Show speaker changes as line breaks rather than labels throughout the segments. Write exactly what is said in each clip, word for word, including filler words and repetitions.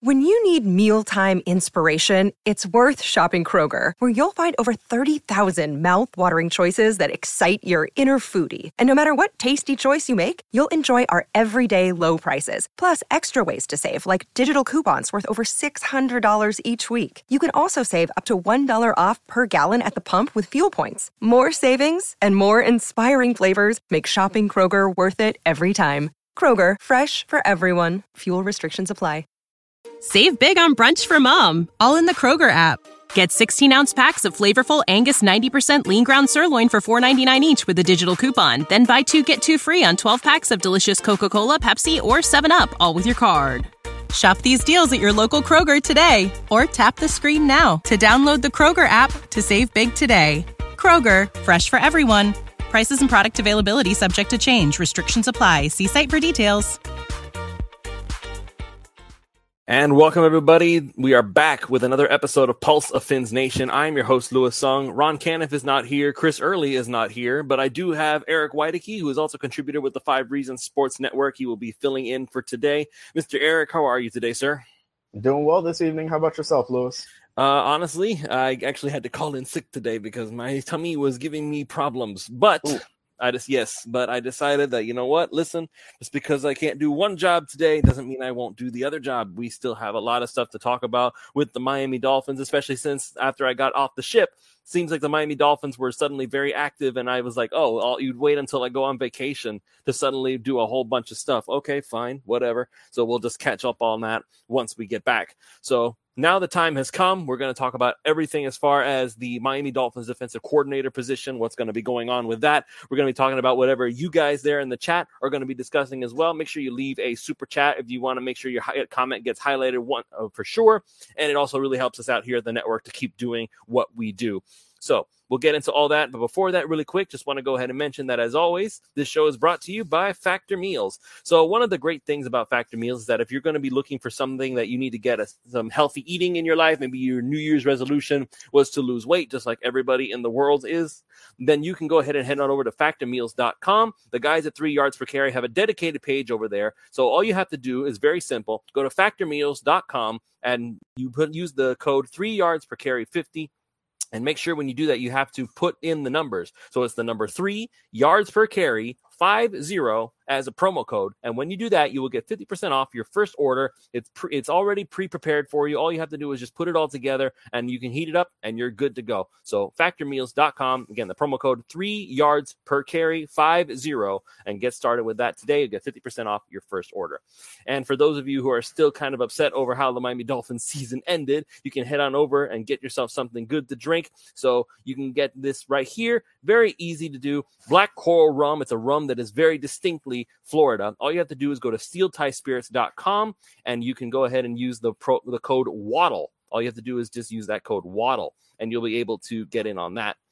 When you need mealtime inspiration, it's worth shopping Kroger, where you'll find over thirty thousand mouth-watering choices that excite your inner foodie. And no matter what tasty choice you make, you'll enjoy our everyday low prices, plus extra ways to save, like digital coupons worth over six hundred dollars each week. You can also save up to one dollar off per gallon at the pump with fuel points. More savings and more inspiring flavors make shopping Kroger worth it every time. Kroger, fresh for everyone. Fuel restrictions apply.
Save big on brunch for mom, all in the Kroger app. Get sixteen-ounce packs of flavorful Angus ninety percent lean ground sirloin for four ninety-nine each with a digital coupon. Then buy two, get two free on twelve packs of delicious Coca-Cola, Pepsi, or seven up, all with your card. Shop these deals at your local Kroger today, or tap the screen now to download the Kroger app to save big today. Kroger, fresh for everyone. Prices and product availability subject to change. Restrictions apply. See site for details.
And welcome, everybody. We are back with another episode of Pulse of Fins Nation. I'm your host, Louis Sung. Ron Caniff is not here. Chris Early is not here. But I do have Eric Weideke, who is also a contributor with the Five Reasons Sports Network. He will be filling in for today. Mister Eric, how are you today, sir?
Doing well this evening. How about yourself, Louis?
Uh, honestly, I actually had to call in sick today because my tummy was giving me problems. But... Ooh. I just yes, but I decided that, you know what, listen, just because I can't do one job today doesn't mean I won't do the other job. We still have a lot of stuff to talk about with the Miami Dolphins, especially since after I got off the ship, seems like the Miami Dolphins were suddenly very active, and I was like, oh, I'll, you'd wait until I go on vacation to suddenly do a whole bunch of stuff. Okay, fine, whatever. So we'll just catch up on that once we get back. So now the time has come. We're going to talk about everything as far as the Miami Dolphins defensive coordinator position, what's going to be going on with that. We're going to be talking about whatever you guys there in the chat are going to be discussing as well. Make sure you leave a super chat if you want to make sure your comment gets highlighted one uh, for sure. And it also really helps us out here at the network to keep doing what we do. So we'll get into all that. But before that, really quick, just want to go ahead and mention that, as always, this show is brought to you by Factor Meals. So one of the great things about Factor Meals is that if you're going to be looking for something that you need to get a, some healthy eating in your life, maybe your New Year's resolution was to lose weight, just like everybody in the world is, then you can go ahead and head on over to factor meals dot com. The guys at Three Yards Per Carry have a dedicated page over there. So all you have to do is very simple. Go to factor meals dot com and you put use the code Three Yards Per Carry fifty. And make sure when you do that, you have to put in the numbers. So it's the number three yards per carry, five zero as a promo code. And when you do that, you will get fifty percent off your first order. It's pre- it's already pre-prepared for you. All you have to do is just put it all together and you can heat it up and you're good to go. So factor meals dot com. Again, the promo code three yards per carry, five zero, and get started with that today. You get fifty percent off your first order. And for those of you who are still kind of upset over how the Miami Dolphins season ended, you can head on over and get yourself something good to drink. So you can get this right here. Very easy to do. Black Coral Rum. It's a rum that is very distinctly Florida. All you have to do is go to steel tie spirits dot com and you can go ahead and use the pro, the code WADDLE. All you have to do is just use that code WADDLE and you'll be able to get in on that.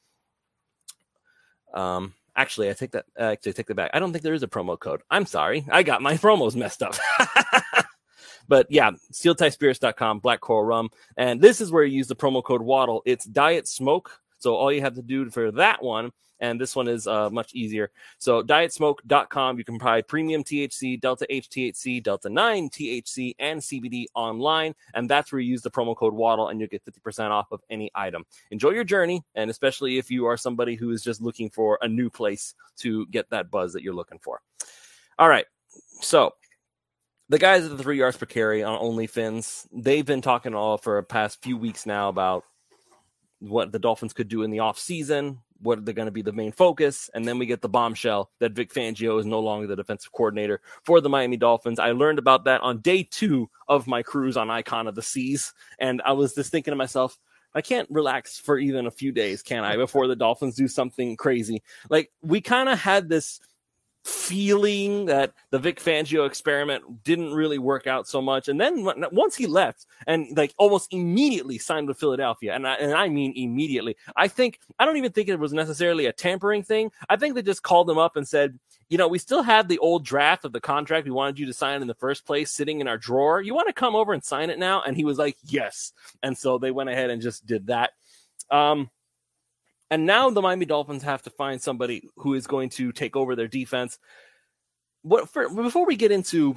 Um, actually, I take that. Uh, actually, I take that back. I don't think there is a promo code. I'm sorry. I got my promos messed up. But yeah, steel tie spirits dot com, Black Coral Rum. And this is where you use the promo code WADDLE. It's Diet Smoke. So all you have to do for that one, and this one is uh, much easier. So diet smoke dot com, you can buy premium T H C, Delta H T H C, Delta nine T H C, and C B D online. And that's where you use the promo code WADDLE and you'll get fifty percent off of any item. Enjoy your journey, and especially if you are somebody who is just looking for a new place to get that buzz that you're looking for. All right, so the guys at the Three Yards Per Carry on OnlyFins, they've been talking all for the past few weeks now about what the Dolphins could do in the offseason, what they're going to be the main focus, and then we get the bombshell that Vic Fangio is no longer the defensive coordinator for the Miami Dolphins. I learned about that on day two of my cruise on Icon of the Seas, and I was just thinking to myself, I can't relax for even a few days, can I, before the Dolphins do something crazy? Like, we kind of had this feeling that the Vic Fangio experiment didn't really work out so much. And then once he left and like almost immediately signed with Philadelphia, and I, and I mean immediately, I think, I don't even think it was necessarily a tampering thing. I think they just called him up and said, you know, we still have the old draft of the contract we wanted you to sign in the first place sitting in our drawer. You want to come over and sign it now? And he was like, yes. And so they went ahead and just did that. Um, And now the Miami Dolphins have to find somebody who is going to take over their defense. What for, before we get into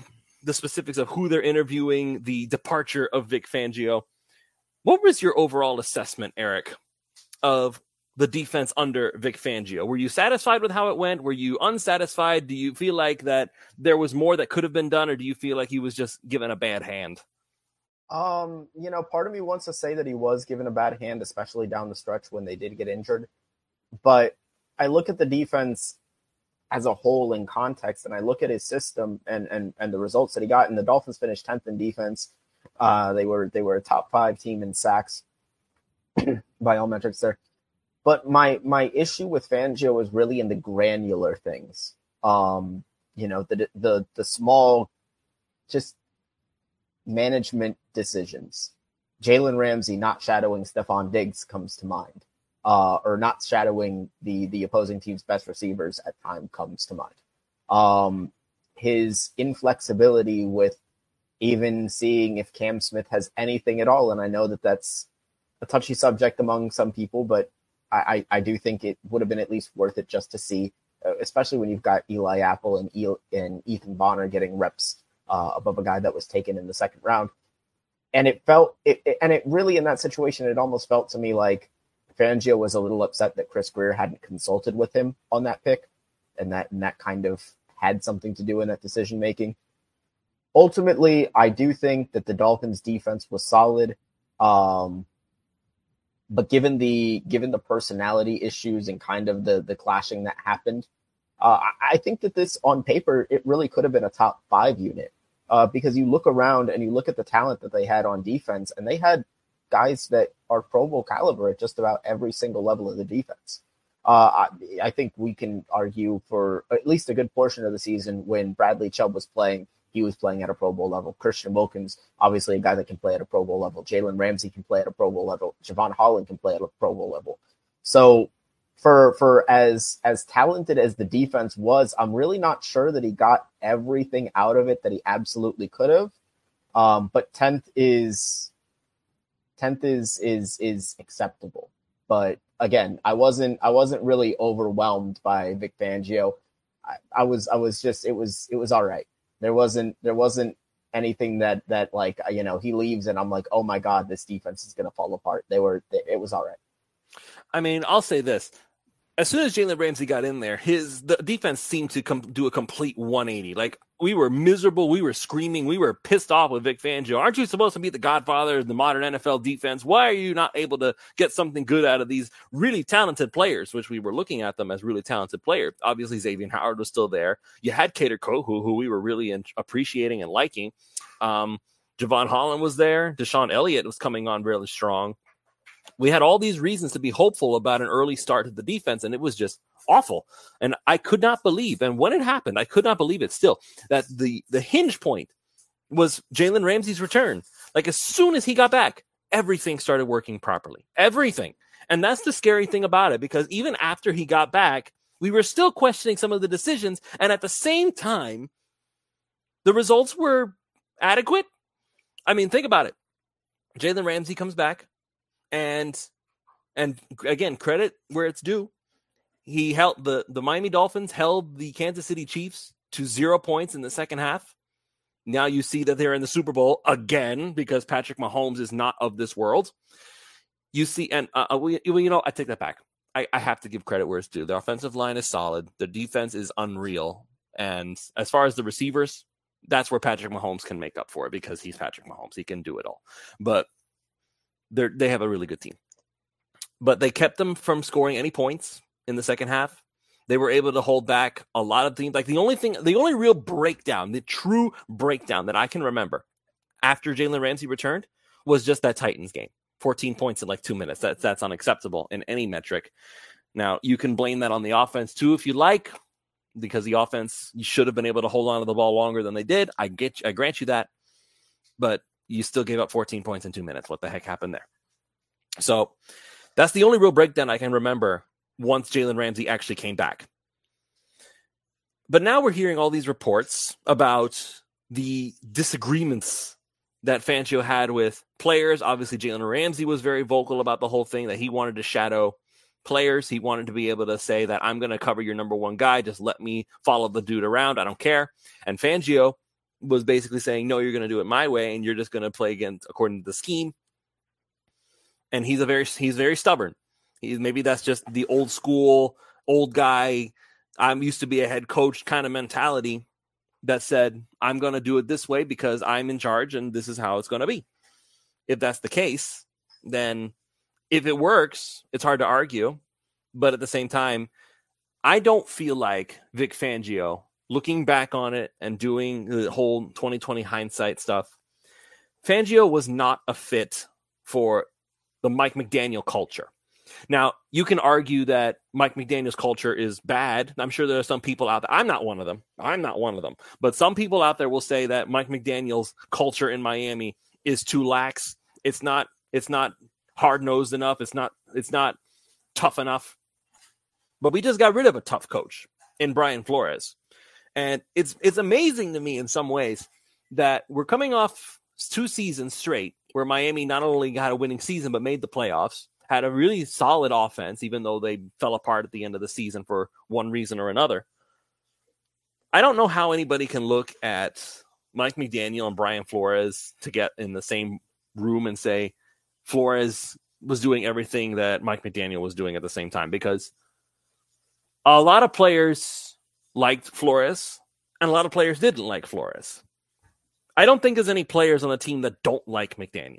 the specifics of who they're interviewing, the departure of Vic Fangio, what was your overall assessment, Eric, of the defense under Vic Fangio? Were you satisfied with how it went? Were you unsatisfied? Do you feel like that there was more that could have been done, or do you feel like he was just given a bad hand?
Um, you know, part of me wants to say that he was given a bad hand, especially down the stretch when they did get injured. But I look at the defense as a whole in context, and I look at his system and and and the results that he got. And the Dolphins finished tenth in defense. Uh, they were they were a top five team in sacks by all metrics there. But my my issue with Fangio was really in the granular things. Um, you know, the the the small, just management decisions. Jalen Ramsey not shadowing Stephon Diggs comes to mind, uh, or not shadowing the the opposing team's best receivers at time comes to mind. Um, his inflexibility with even seeing if Cam Smith has anything at all, and I know that that's a touchy subject among some people, but I, I, I do think it would have been at least worth it just to see, uh, especially when you've got Eli Apple and, El- and Ethan Bonner getting reps uh, above a guy that was taken in the second round. And it felt, it, it, and it really in that situation, it almost felt to me like Fangio was a little upset that Chris Grier hadn't consulted with him on that pick, and that and that kind of had something to do in that decision making. Ultimately, I do think that the Dolphins' defense was solid. Um, But given the given the personality issues and kind of the, the clashing that happened, uh, I think that this, on paper, it really could have been a top five unit. Uh, because you look around and you look at the talent that they had on defense, and they had guys that are Pro Bowl caliber at just about every single level of the defense. Uh, I, I think we can argue for at least a good portion of the season when Bradley Chubb was playing, he was playing at a Pro Bowl level. Christian Wilkins, obviously a guy that can play at a Pro Bowl level. Jalen Ramsey can play at a Pro Bowl level. Javon Holland can play at a Pro Bowl level. So for for as as talented as the defense was, I'm really not sure that he got everything out of it that he absolutely could have. Um, but tenth is tenth is is is acceptable. But again, I wasn't I wasn't really overwhelmed by Vic Fangio. I, I was I was just it was it was all right. There wasn't there wasn't anything that that like, you know, he leaves and I'm like, oh my God, this defense is going to fall apart. They were they, it was all right.
I mean, I'll say this. As soon as Jalen Ramsey got in there, his the defense seemed to come do a complete one eighty. Like, we were miserable, we were screaming, we were pissed off with Vic Fangio. Aren't you supposed to be the godfather of the modern N F L defense? Why are you not able to get something good out of these really talented players, which we were looking at them as really talented players? Obviously, Xavier Howard was still there. You had Kader Kohou, who we were really in, appreciating and liking. Um, Javon Holland was there. Deshaun Elliott was coming on really strong. We had all these reasons to be hopeful about an early start to the defense, and it was just awful. And I could not believe, and when it happened, I could not believe it still, that the, the hinge point was Jalen Ramsey's return. Like, as soon as he got back, everything started working properly. Everything. And that's the scary thing about it, because even after he got back, we were still questioning some of the decisions, and at the same time, the results were adequate. I mean, think about it. Jalen Ramsey comes back. And, and again, credit where it's due. He held the, the Miami Dolphins held the Kansas City Chiefs to zero points in the second half. Now you see that they're in the Super Bowl again because Patrick Mahomes is not of this world. You see, and uh, we, you know, I take that back. I, I have to give credit where it's due. The offensive line is solid. The defense is unreal. And as far as the receivers, that's where Patrick Mahomes can make up for it because he's Patrick Mahomes. He can do it all. But They they have a really good team, but they kept them from scoring any points in the second half. They were able to hold back a lot of teams. Like the only thing, the only real breakdown, the true breakdown that I can remember after Jalen Ramsey returned was just that Titans game. fourteen points in like two minutes. That's that's unacceptable in any metric. Now you can blame that on the offense too, if you like, because the offense, you should have been able to hold on to the ball longer than they did. I get, I grant you that, but you still gave up fourteen points in two minutes. What the heck happened there? So that's the only real breakdown I can remember once Jalen Ramsey actually came back. But now we're hearing all these reports about the disagreements that Fangio had with players. Obviously, Jalen Ramsey was very vocal about the whole thing, that he wanted to shadow players. He wanted to be able to say that I'm going to cover your number one guy. Just let me follow the dude around. I don't care. And Fangio was basically saying, no, you're going to do it my way, and you're just going to play against according to the scheme. And he's a very he's very stubborn. He, maybe that's just the old school, old guy, I'm used to be a head coach kind of mentality that said, I'm going to do it this way because I'm in charge and this is how it's going to be. If that's the case, then if it works, it's hard to argue. But at the same time, I don't feel like Vic Fangio, looking back on it and doing the whole twenty twenty hindsight stuff, Fangio was not a fit for the Mike McDaniel culture. Now, you can argue that Mike McDaniel's culture is bad. I'm sure there are some people out there. I'm not one of them. I'm not one of them. But some people out there will say that Mike McDaniel's culture in Miami is too lax. It's not, it's not hard-nosed enough. It's not, it's not tough enough. But we just got rid of a tough coach in Brian Flores. And it's it's amazing to me in some ways that we're coming off two seasons straight where Miami not only got a winning season but made the playoffs, had a really solid offense, even though they fell apart at the end of the season for one reason or another. I don't know how anybody can look at Mike McDaniel and Brian Flores to get in the same room and say Flores was doing everything that Mike McDaniel was doing at the same time, because a lot of players liked Flores and a lot of players didn't like Flores. I don't think there's any players on the team that don't like McDaniel.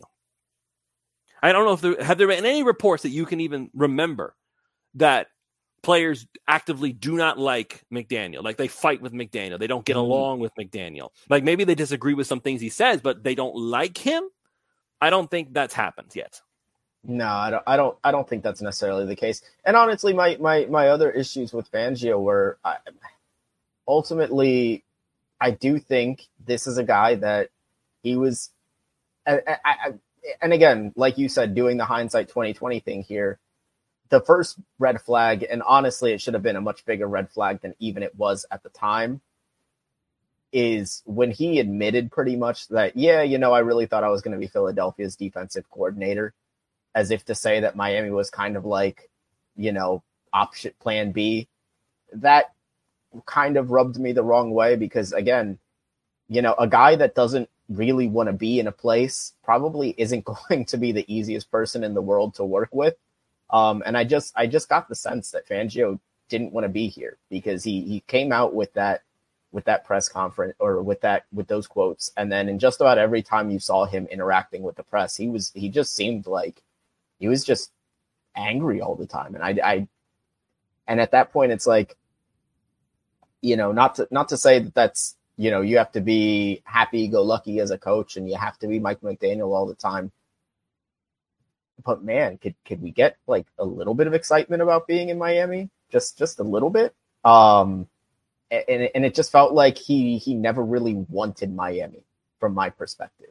I don't know if there have there been any reports that you can even remember that players actively do not like McDaniel. Like they fight with McDaniel. They don't get along with McDaniel. Like maybe they disagree with some things he says, but they don't like him. I don't think that's happened yet.
No, I don't. I don't. I don't think that's necessarily the case. And honestly, my my my other issues with Fangio were I, ultimately, I do think this is a guy that he was. I, I, I, and again, like you said, doing the hindsight twenty twenty thing here, the first red flag, and honestly, it should have been a much bigger red flag than even it was at the time, is when he admitted pretty much that, yeah, you know, I really thought I was going to be Philadelphia's defensive coordinator, as if to say that Miami was kind of like, you know, option plan B. That kind of rubbed me the wrong way because, again, you know, a guy that doesn't really want to be in a place probably isn't going to be the easiest person in the world to work with. Um, and I just I just got the sense that Fangio didn't want to be here because he he came out with that with that press conference or with that with those quotes. And then in just about every time you saw him interacting with the press, he was he just seemed like he was just angry all the time. And I, I and at that point, it's like, you know, not to not to say that that's, you know, you have to be happy-go-lucky as a coach and you have to be Mike McDaniel all the time. But man, could could we get like a little bit of excitement about being in Miami? Just just a little bit. Um, and and it just felt like he he never really wanted Miami from my perspective.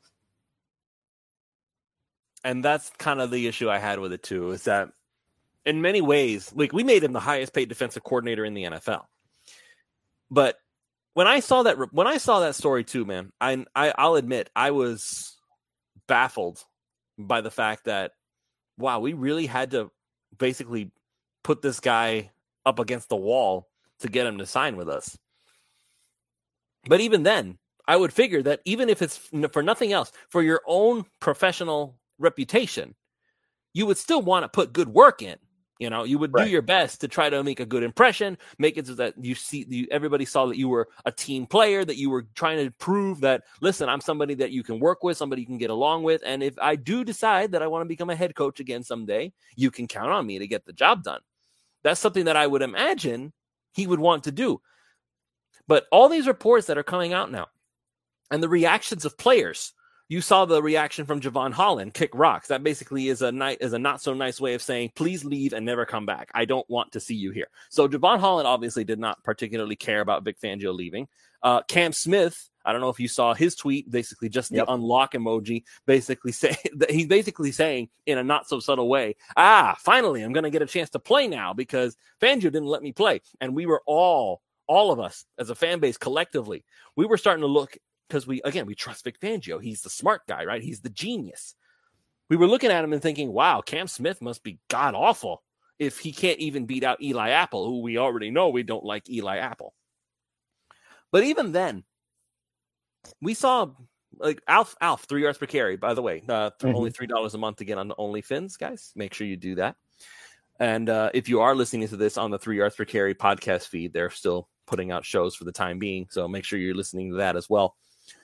And that's kind of the issue I had with it too, is that in many ways, like we made him the highest paid defensive coordinator in the N F L. But when I saw that, when I saw that story too, man, I, I I'll admit I was baffled by the fact that, wow, we really had to basically put this guy up against the wall to get him to sign with us. But even then, I would figure that even if it's for nothing else, for your own professional reputation, you would still want to put good work in. You know, you would right. do your best to try to make a good impression, make it so that you see you, everybody saw that you were a team player, that you were trying to prove that, listen, I'm somebody that you can work with, somebody you can get along with. And if I do decide that I want to become a head coach again someday, you can count on me to get the job done. That's something that I would imagine he would want to do. But all these reports that are coming out now and the reactions of players, you saw the reaction from Javon Holland, kick rocks. That basically is a ni- is a not so nice way of saying, please leave and never come back. I don't want to see you here. So Javon Holland obviously did not particularly care about Vic Fangio leaving. Uh, Cam Smith, I don't know if you saw his tweet, basically just the yep. unlock emoji, basically say he's basically saying in a not so subtle way, ah, finally, I'm going to get a chance to play now because Fangio didn't let me play. And we were all, all of us as a fan base collectively, we were starting to look, because we, again, we trust Vic Fangio. He's the smart guy, right? He's the genius. We were looking at him and thinking, wow, Cam Smith must be god-awful if he can't even beat out Eli Apple, who we already know we don't like Eli Apple. But even then, we saw like Alf, Alf, three yards per carry, by the way, uh, th-
Mm-hmm.
only three dollars a month to get on the OnlyFins, guys. Make sure you do that. And uh, if you are listening to this on the three yards per carry podcast feed, they're still putting out shows for the time being. So make sure you're listening to that as well.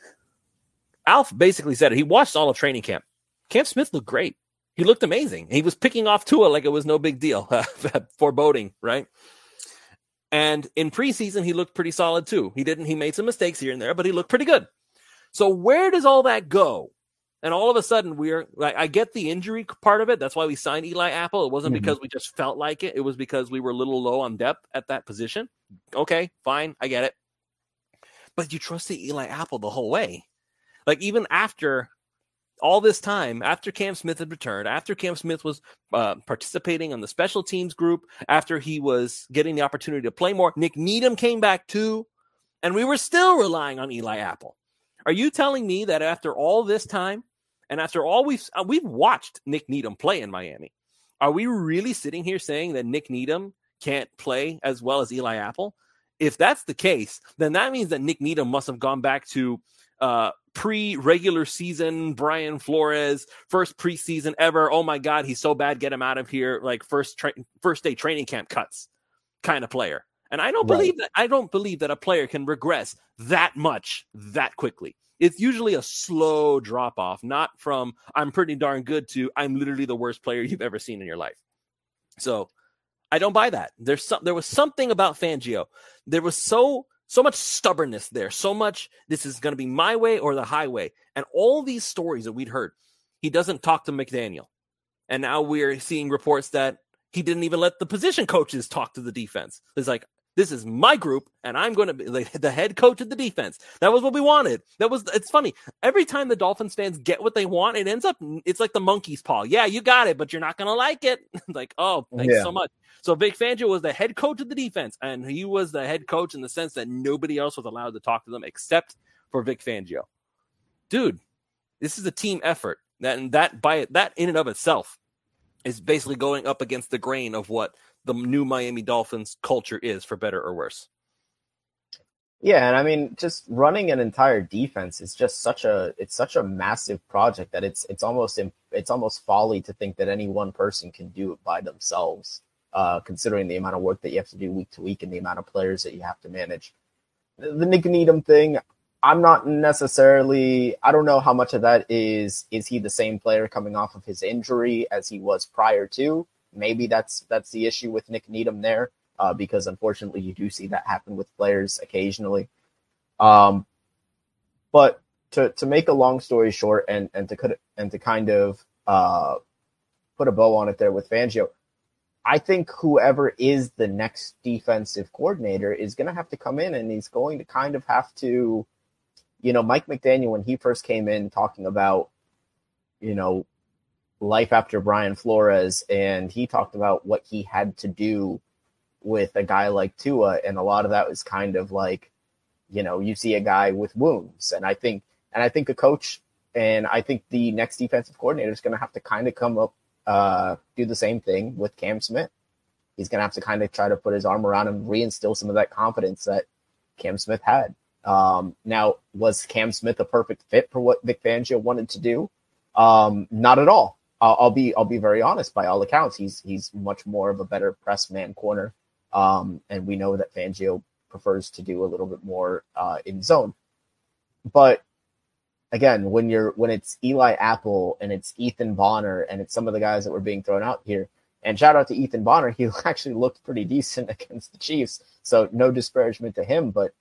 Alf basically said it. He watched all of training camp. Cam Smith looked great. He looked amazing. He was picking off Tua like it was no big deal. Foreboding, right? And in preseason, he looked pretty solid too. He didn't, he made some mistakes here and there, but he looked pretty good. So where does all that go? And all of a sudden we're like, I get the injury part of it. That's why we signed Eli Apple. It wasn't mm-hmm. because we just felt like it. It was because we were a little low on depth at that position. Okay, fine. I get it. But you trusted Eli Apple the whole way. Like even after all this time, after Cam Smith had returned, after Cam Smith was uh, participating on the special teams group, after he was getting the opportunity to play more, Nick Needham came back too, and we were still relying on Eli Apple. Are you telling me that after all this time, and after all we've uh, we've watched Nick Needham play in Miami, are we really sitting here saying that Nick Needham can't play as well as Eli Apple? If that's the case, then that means that Nick Needham must have gone back to uh, pre-regular season Brian Flores, first preseason ever. Oh my God, he's so bad. Get him out of here. Like first tra- first day training camp cuts kind of player. And I don't right. believe that. I don't believe that a player can regress that much that quickly. It's usually a slow drop off, not from I'm pretty darn good to I'm literally the worst player you've ever seen in your life. So I don't buy that. There's some, there was something about Fangio. There was so so much stubbornness there. So much this is going to be my way or the highway. And all these stories that we'd heard, he doesn't talk to McDaniel. And now we're seeing reports that he didn't even let the position coaches talk to the defense. It's like, this is my group, and I'm going to be like, the head coach of the defense. That was what we wanted. That was. It's funny. Every time the Dolphins fans get what they want, it ends up, it's like the monkey's paw. Yeah, you got it, but you're not going to like it. Like, oh, thanks yeah. so much. So Vic Fangio was the head coach of the defense, and he was the head coach in the sense that nobody else was allowed to talk to them except for Vic Fangio. Dude, this is a team effort. That, and that, by that in and of itself is basically going up against the grain of what the new Miami Dolphins culture is, for better or worse.
Yeah, and I mean, just running an entire defense is just such a it's such a massive project that it's it's almost it's almost folly to think that any one person can do it by themselves, uh, considering the amount of work that you have to do week to week and the amount of players that you have to manage. The, the Nick Needham thing, I'm not necessarily, I don't know how much of that is, is he the same player coming off of his injury as he was prior to? Maybe that's that's the issue with Nick Needham there, uh, because unfortunately you do see that happen with players occasionally. Um, but to to make a long story short, and and to and to kind of uh, put a bow on it there with Fangio, I think whoever is the next defensive coordinator is going to have to come in, and he's going to kind of have to, you know, Mike McDaniel, when he first came in talking about, you know, life after Brian Flores, and he talked about what he had to do with a guy like Tua, and a lot of that was kind of like, you know, you see a guy with wounds, and I think, and I think a coach, and I think the next defensive coordinator is going to have to kind of come up, uh, do the same thing with Cam Smith. He's going to have to kind of try to put his arm around him, reinstill some of that confidence that Cam Smith had. Um, now, was Cam Smith a perfect fit for what Vic Fangio wanted to do? Um, not at all. I'll, I'll be I'll be very honest. By all accounts, he's he's much more of a better press man corner, um, and we know that Fangio prefers to do a little bit more uh, in zone. But again, when you're when it's Eli Apple and it's Ethan Bonner and it's some of the guys that were being thrown out here, and shout out to Ethan Bonner, he actually looked pretty decent against the Chiefs. So no disparagement to him, but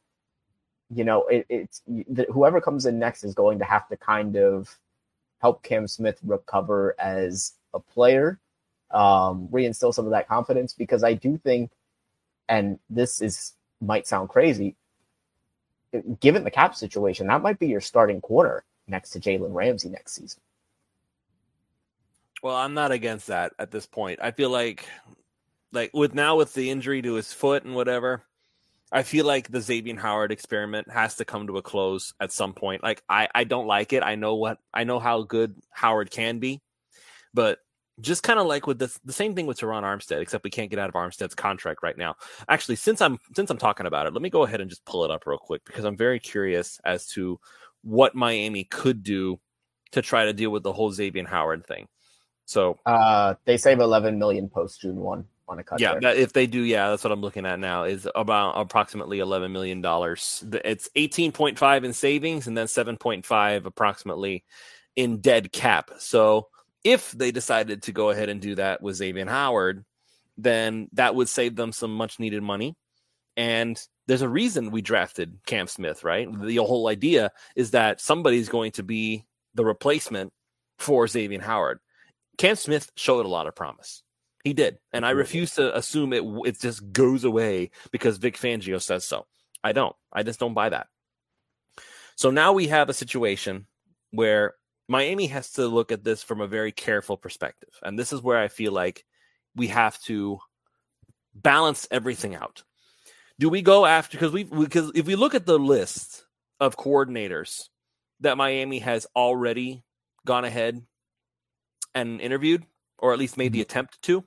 you know, it, it's whoever comes in next is going to have to kind of help Cam Smith recover as a player, um, reinstill some of that confidence, because I do think, and this is might sound crazy, given the cap situation, that might be your starting corner next to Jalen Ramsey next season.
Well, I'm not against that at this point. I feel like, like with now with the injury to his foot and whatever, I feel like the Xavier Howard experiment has to come to a close at some point. Like I, I don't like it. I know what I know how good Howard can be, but just kind of like with this, the same thing with Teron Armstead, except we can't get out of Armstead's contract right now. Actually, since I'm since I'm talking about it, let me go ahead and just pull it up real quick because I'm very curious as to what Miami could do to try to deal with the whole Xavier Howard thing. So
uh, they save eleven million post June first on a cut.
Yeah, that, if they do, yeah, that's what I'm looking at now. Is about approximately eleven million dollars. It's eighteen point five in savings, and then seven point five approximately in dead cap. So if they decided to go ahead and do that with Xavier Howard, then that would save them some much needed money. And there's a reason we drafted Cam Smith, right? The whole idea is that somebody's going to be the replacement for Xavier Howard. Cam Smith showed a lot of promise. He did. And I refuse to assume it it just goes away because Vic Fangio says so. I don't. I just don't buy that. So now we have a situation where Miami has to look at this from a very careful perspective. And this is where I feel like we have to balance everything out. Do we go after, because we because if we look at the list of coordinators that Miami has already gone ahead and interviewed, or at least made the attempt to.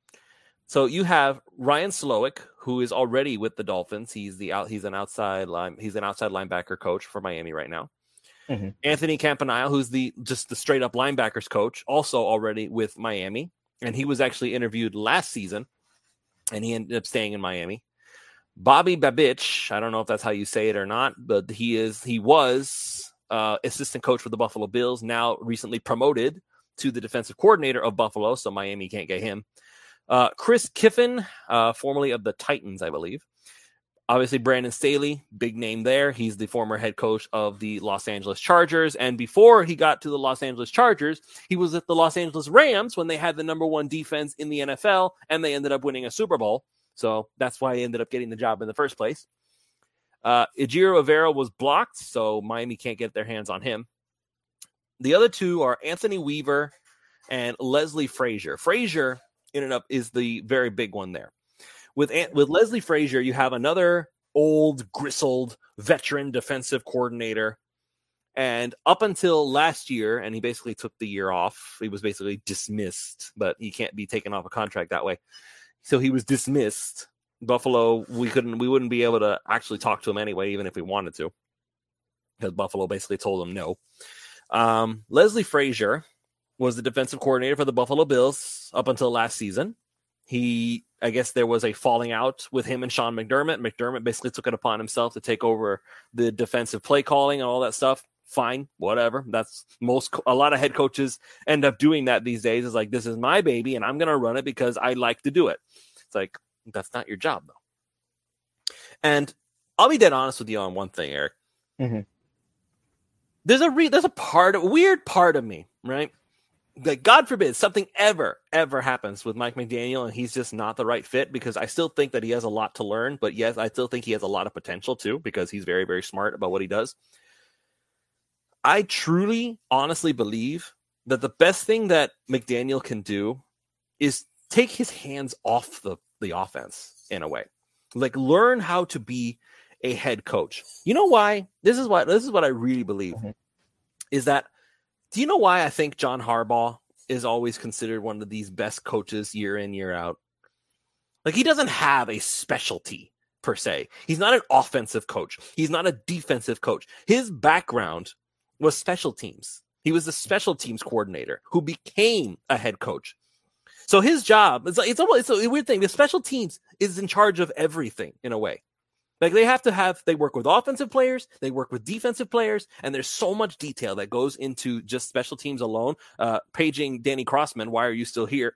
So you have Ryan Slowick, who is already with the Dolphins. He's the out, he's an outside line, he's an outside linebacker coach for Miami right now. Mm-hmm. Anthony Campanile, who's the just the straight up linebackers coach, also already with Miami, and he was actually interviewed last season, and he ended up staying in Miami. Bobby Babich, I don't know if that's how you say it or not, but he is he was uh, assistant coach for the Buffalo Bills, now recently promoted to the defensive coordinator of Buffalo, so Miami can't get him. Uh, Chris Kiffin, uh, formerly of the Titans, I believe. Obviously, Brandon Staley, big name there. He's the former head coach of the Los Angeles Chargers. And before he got to the Los Angeles Chargers, he was at the Los Angeles Rams when they had the number one defense in the N F L, and they ended up winning a Super Bowl. So that's why he ended up getting the job in the first place. Uh, Ejiro Evero was blocked, so Miami can't get their hands on him. The other two are Anthony Weaver and Leslie Frazier. Frazier, in and up, is the very big one there. With with Leslie Frazier, you have another old, gristled, veteran defensive coordinator. And up until last year, and he basically took the year off. He was basically dismissed, but he can't be taken off a contract that way. So he was dismissed. Buffalo, we couldn't, we wouldn't be able to actually talk to him anyway, even if we wanted to, because Buffalo basically told him no. Um, Leslie Frazier was the defensive coordinator for the Buffalo Bills up until last season. He, I guess there was a falling out with him and Sean McDermott. McDermott basically took it upon himself to take over the defensive play calling and all that stuff. Fine, whatever. That's most, a lot of head coaches end up doing that these days. Is like, this is my baby and I'm going to run it because I like to do it. It's like, that's not your job though. And I'll be dead honest with you on one thing, Eric. Mm-hmm. There's a re- there's a part, a weird part of me, right? Like, God forbid something ever, ever happens with Mike McDaniel and he's just not the right fit, because I still think that he has a lot to learn. But yes, I still think he has a lot of potential too, because he's very, very smart about what he does. I truly, honestly believe that the best thing that McDaniel can do is take his hands off the, the offense in a way. Like, learn how to be a head coach. You know why? This is what this is what I really believe. Mm-hmm. Is that, do you know why I think John Harbaugh is always considered one of these best coaches year in, year out? Like, he doesn't have a specialty per se. He's not an offensive coach. He's not a defensive coach. His background was special teams. He was the special teams coordinator who became a head coach. So his job, it's, it's, almost, it's a weird thing. The special teams is in charge of everything in a way. Like, they have to have, they work with offensive players, they work with defensive players, and there's so much detail that goes into just special teams alone. Uh, paging Danny Crossman, why are you still here?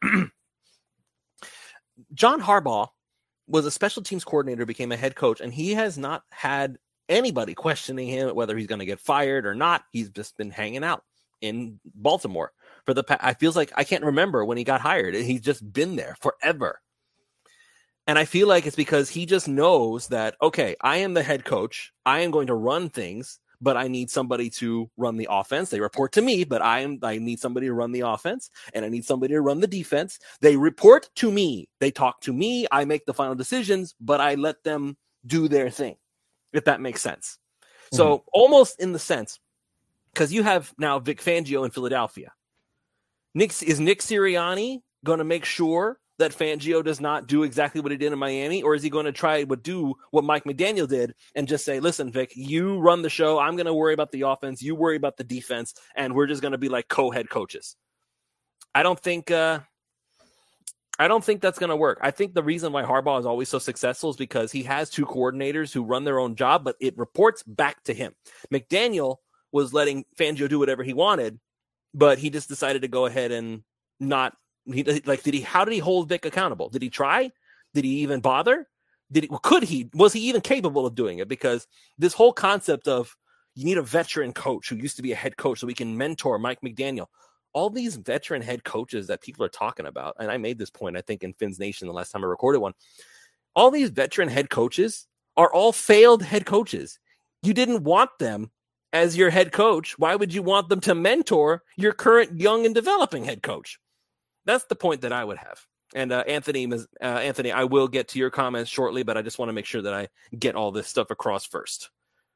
John Harbaugh was a special teams coordinator, became a head coach, and he has not had anybody questioning him whether he's going to get fired or not. He's just been hanging out in Baltimore for the past, I feels like I can't remember when he got hired. He's just been there forever. And I feel like it's because he just knows that, okay, I am the head coach. I am going to run things, but I need somebody to run the offense. They report to me, but I am, I need somebody to run the offense, and I need somebody to run the defense. They report to me. They talk to me. I make the final decisions, but I let them do their thing, if that makes sense. Mm-hmm. So almost in the sense, because you have now Vic Fangio in Philadelphia. Nick, is Nick Sirianni going to make sure that Fangio does not do exactly what he did in Miami, or is he going to try to do what Mike McDaniel did and just say, listen, Vic, you run the show. I'm going to worry about the offense. You worry about the defense, and we're just going to be like co-head coaches. I don't think uh, I don't think that's going to work. I think the reason why Harbaugh is always so successful is because he has two coordinators who run their own job, but it reports back to him. McDaniel was letting Fangio do whatever he wanted, but he just decided to go ahead and not He like did he? How did he hold Vic accountable? Did he try? Did he even bother? Did he? Could he? Was he even capable of doing it? Because this whole concept of you need a veteran coach who used to be a head coach so we can mentor Mike McDaniel. All these veteran head coaches that people are talking about, and I made this point I think in Fins Nation the last time I recorded one. All these veteran head coaches are all failed head coaches. You didn't want them as your head coach. Why would you want them to mentor your current young and developing head coach? That's the point that I would have. And uh, Anthony, uh, Anthony, I will get to your comments shortly, but I just want to make sure that I get all this stuff across first.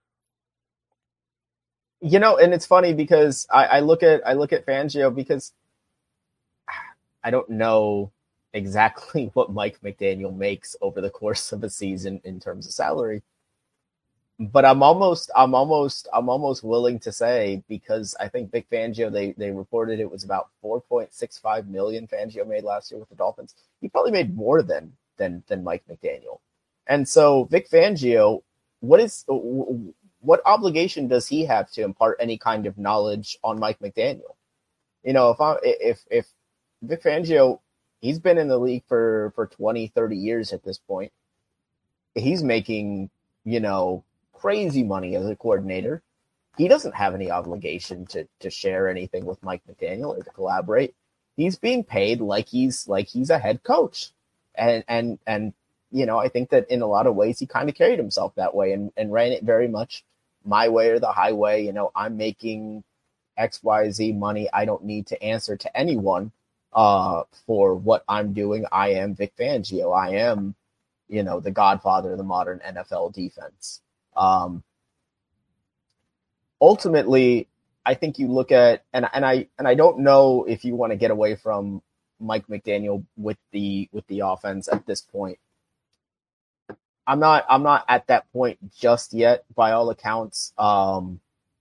You know, and it's funny because I, I look at I look at Fangio because I don't know exactly what Mike McDaniel makes over the course of a season in terms of salary. But I'm almost, I'm almost, I'm almost willing to say, because I think Vic Fangio, they they reported it was about four point six five million Fangio made last year with the Dolphins. He probably made more than than than Mike McDaniel. And so Vic Fangio, what is what obligation does he have to impart any kind of knowledge on Mike McDaniel? You know, if I if if Vic Fangio, he's been in the league for for twenty, thirty years at this point. He's making, you know, crazy money as a coordinator. He doesn't have any obligation to to share anything with Mike McDaniel or to collaborate. He's being paid like he's like he's a head coach. And and and you know, I think that in a lot of ways he kind of carried himself that way and, and ran it very much my way or the highway. You know, I'm making X Y Z money. I don't need to answer to anyone uh for what I'm doing. I am Vic Fangio. I am, you know, the godfather of the modern N F L defense. Um, ultimately, I think you look at, and and I and I don't know if you want to get away from Mike McDaniel with the with the offense at this point. I'm not I'm not at that point just yet, by all accounts. Um,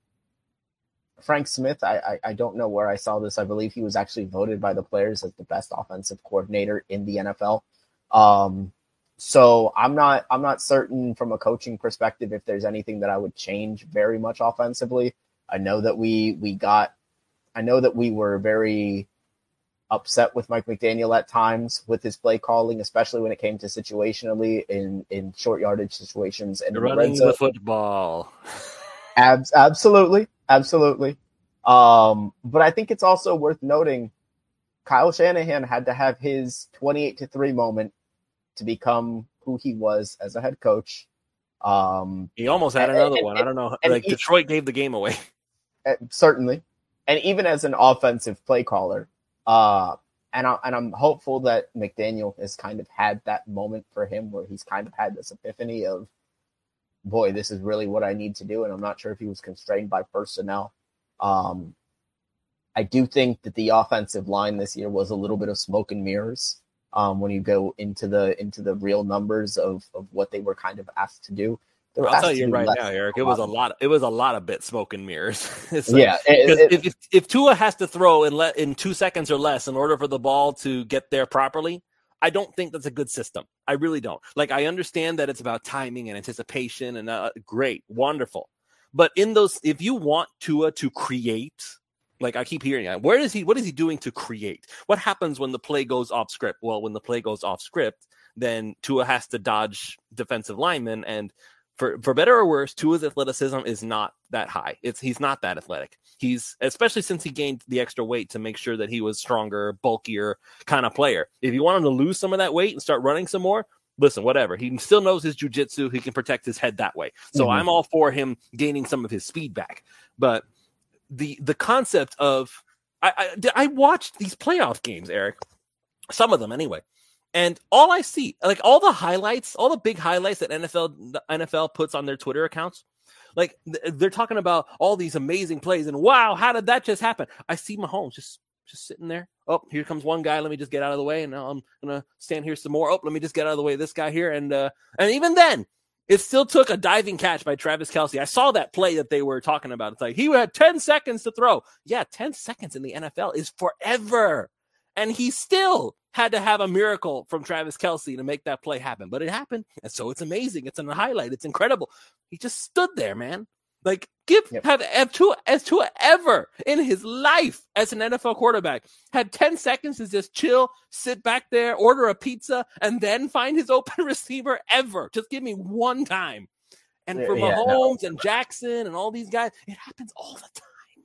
Frank Smith, I, I I don't know where I saw this. I believe he was actually voted by the players as the best offensive coordinator in the N F L. Um, So I'm not I'm not certain from a coaching perspective if there's anything that I would change very much offensively. I know that we we got I know that we were very upset with Mike McDaniel at times with his play calling, especially when it came to situationally in, in short yardage situations and
running the football.
Abs- absolutely, absolutely. Um, but I think it's also worth noting Kyle Shanahan had to have his twenty-eight to three moment to become who he was as a head coach. Um,
he almost had
and,
another
and,
one.
And,
I don't know.
And
like
he,
Detroit gave the game away.
Certainly. And even as an offensive play caller, uh, and, I, and I'm hopeful that McDaniel has kind of had that moment for him where he's kind of had this epiphany of, boy, this is really what I need to do. And I'm not sure if he was constrained by personnel. Um, I do think that the offensive line this year was a little bit of smoke and mirrors. Um, when you go into the into the real numbers of, of what they were kind of asked to do,
I'll tell you right now, Eric, it was a lot. It was a lot of bit smoke and mirrors. Like,
yeah, it, it,
if, if if Tua has to throw in le- in two seconds or less in order for the ball to get there properly, I don't think that's a good system. I really don't. Like, I understand that it's about timing and anticipation, and uh, great, wonderful. But in those, if you want Tua to create. Like I keep hearing, where is he? What is he doing to create? What happens when the play goes off script? Well, when the play goes off script, then Tua has to dodge defensive linemen. And for, for better or worse, Tua's athleticism is not that high. It's he's not that athletic. He's especially since he gained the extra weight to make sure that he was stronger, bulkier kind of player. If you want him to lose some of that weight and start running some more, listen, whatever. He still knows his jiu-jitsu. He can protect his head that way. So mm-hmm. I'm all for him gaining some of his speed back. But the the concept of I, I I watched these playoff games, Eric, some of them anyway, and all I see, like all the highlights, all the big highlights that N F L the N F L puts on their Twitter accounts, like they're talking about all these amazing plays and wow, how did that just happen? I see Mahomes just just sitting there. Oh, here comes one guy. Let me just get out of the way. And now I'm going to stand here some more. Oh, let me just get out of the way of this guy here. And uh, and even then, it still took a diving catch by Travis Kelce. I saw that play that they were talking about. It's like he had ten seconds to throw. Yeah, ten seconds in the N F L is forever. And he still had to have a miracle from Travis Kelce to make that play happen. But it happened. And so it's amazing. It's a highlight. It's incredible. He just stood there, man. Like, give
yep.
have, have Tua, as Tua ever in his life as an N F L quarterback had ten seconds to just chill, sit back there, order a pizza, and then find his open receiver ever. Just give me one time. And for
yeah,
Mahomes
no.
and Jackson and all these guys, it happens all the time.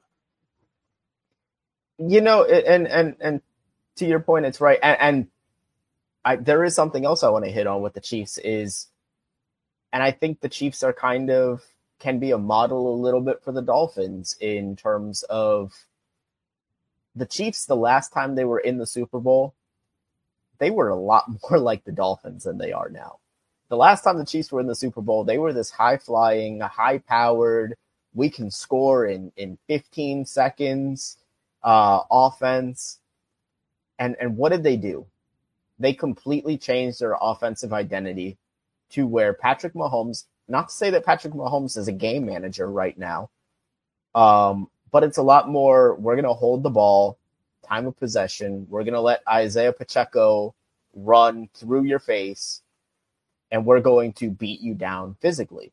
You know, and and and to your point, it's right. And, and I, there is something else I want to hit on with the Chiefs is, and I think the Chiefs are kind of can be a model a little bit for the Dolphins in terms of the Chiefs. The last time they were in the Super Bowl, they were a lot more like the Dolphins than they are now. The last time the Chiefs were in the Super Bowl, they were this high-flying, high-powered, we can score in, in fifteen seconds uh, offense. And, and what did they do? They completely changed their offensive identity to where Patrick Mahomes, not to say that Patrick Mahomes is a game manager right now, um, but it's a lot more, we're going to hold the ball, time of possession. We're going to let Isaiah Pacheco run through your face, and we're going to beat you down physically.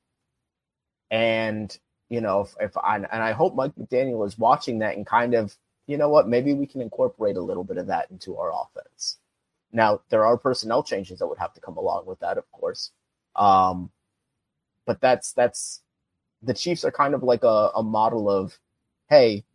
And, you know, if, if I, and I hope Mike McDaniel is watching that and kind of, you know what, maybe we can incorporate a little bit of that into our offense. Now, there are personnel changes that would have to come along with that, of course. Um, but that's, that's, the Chiefs are kind of like a, a model of, hey,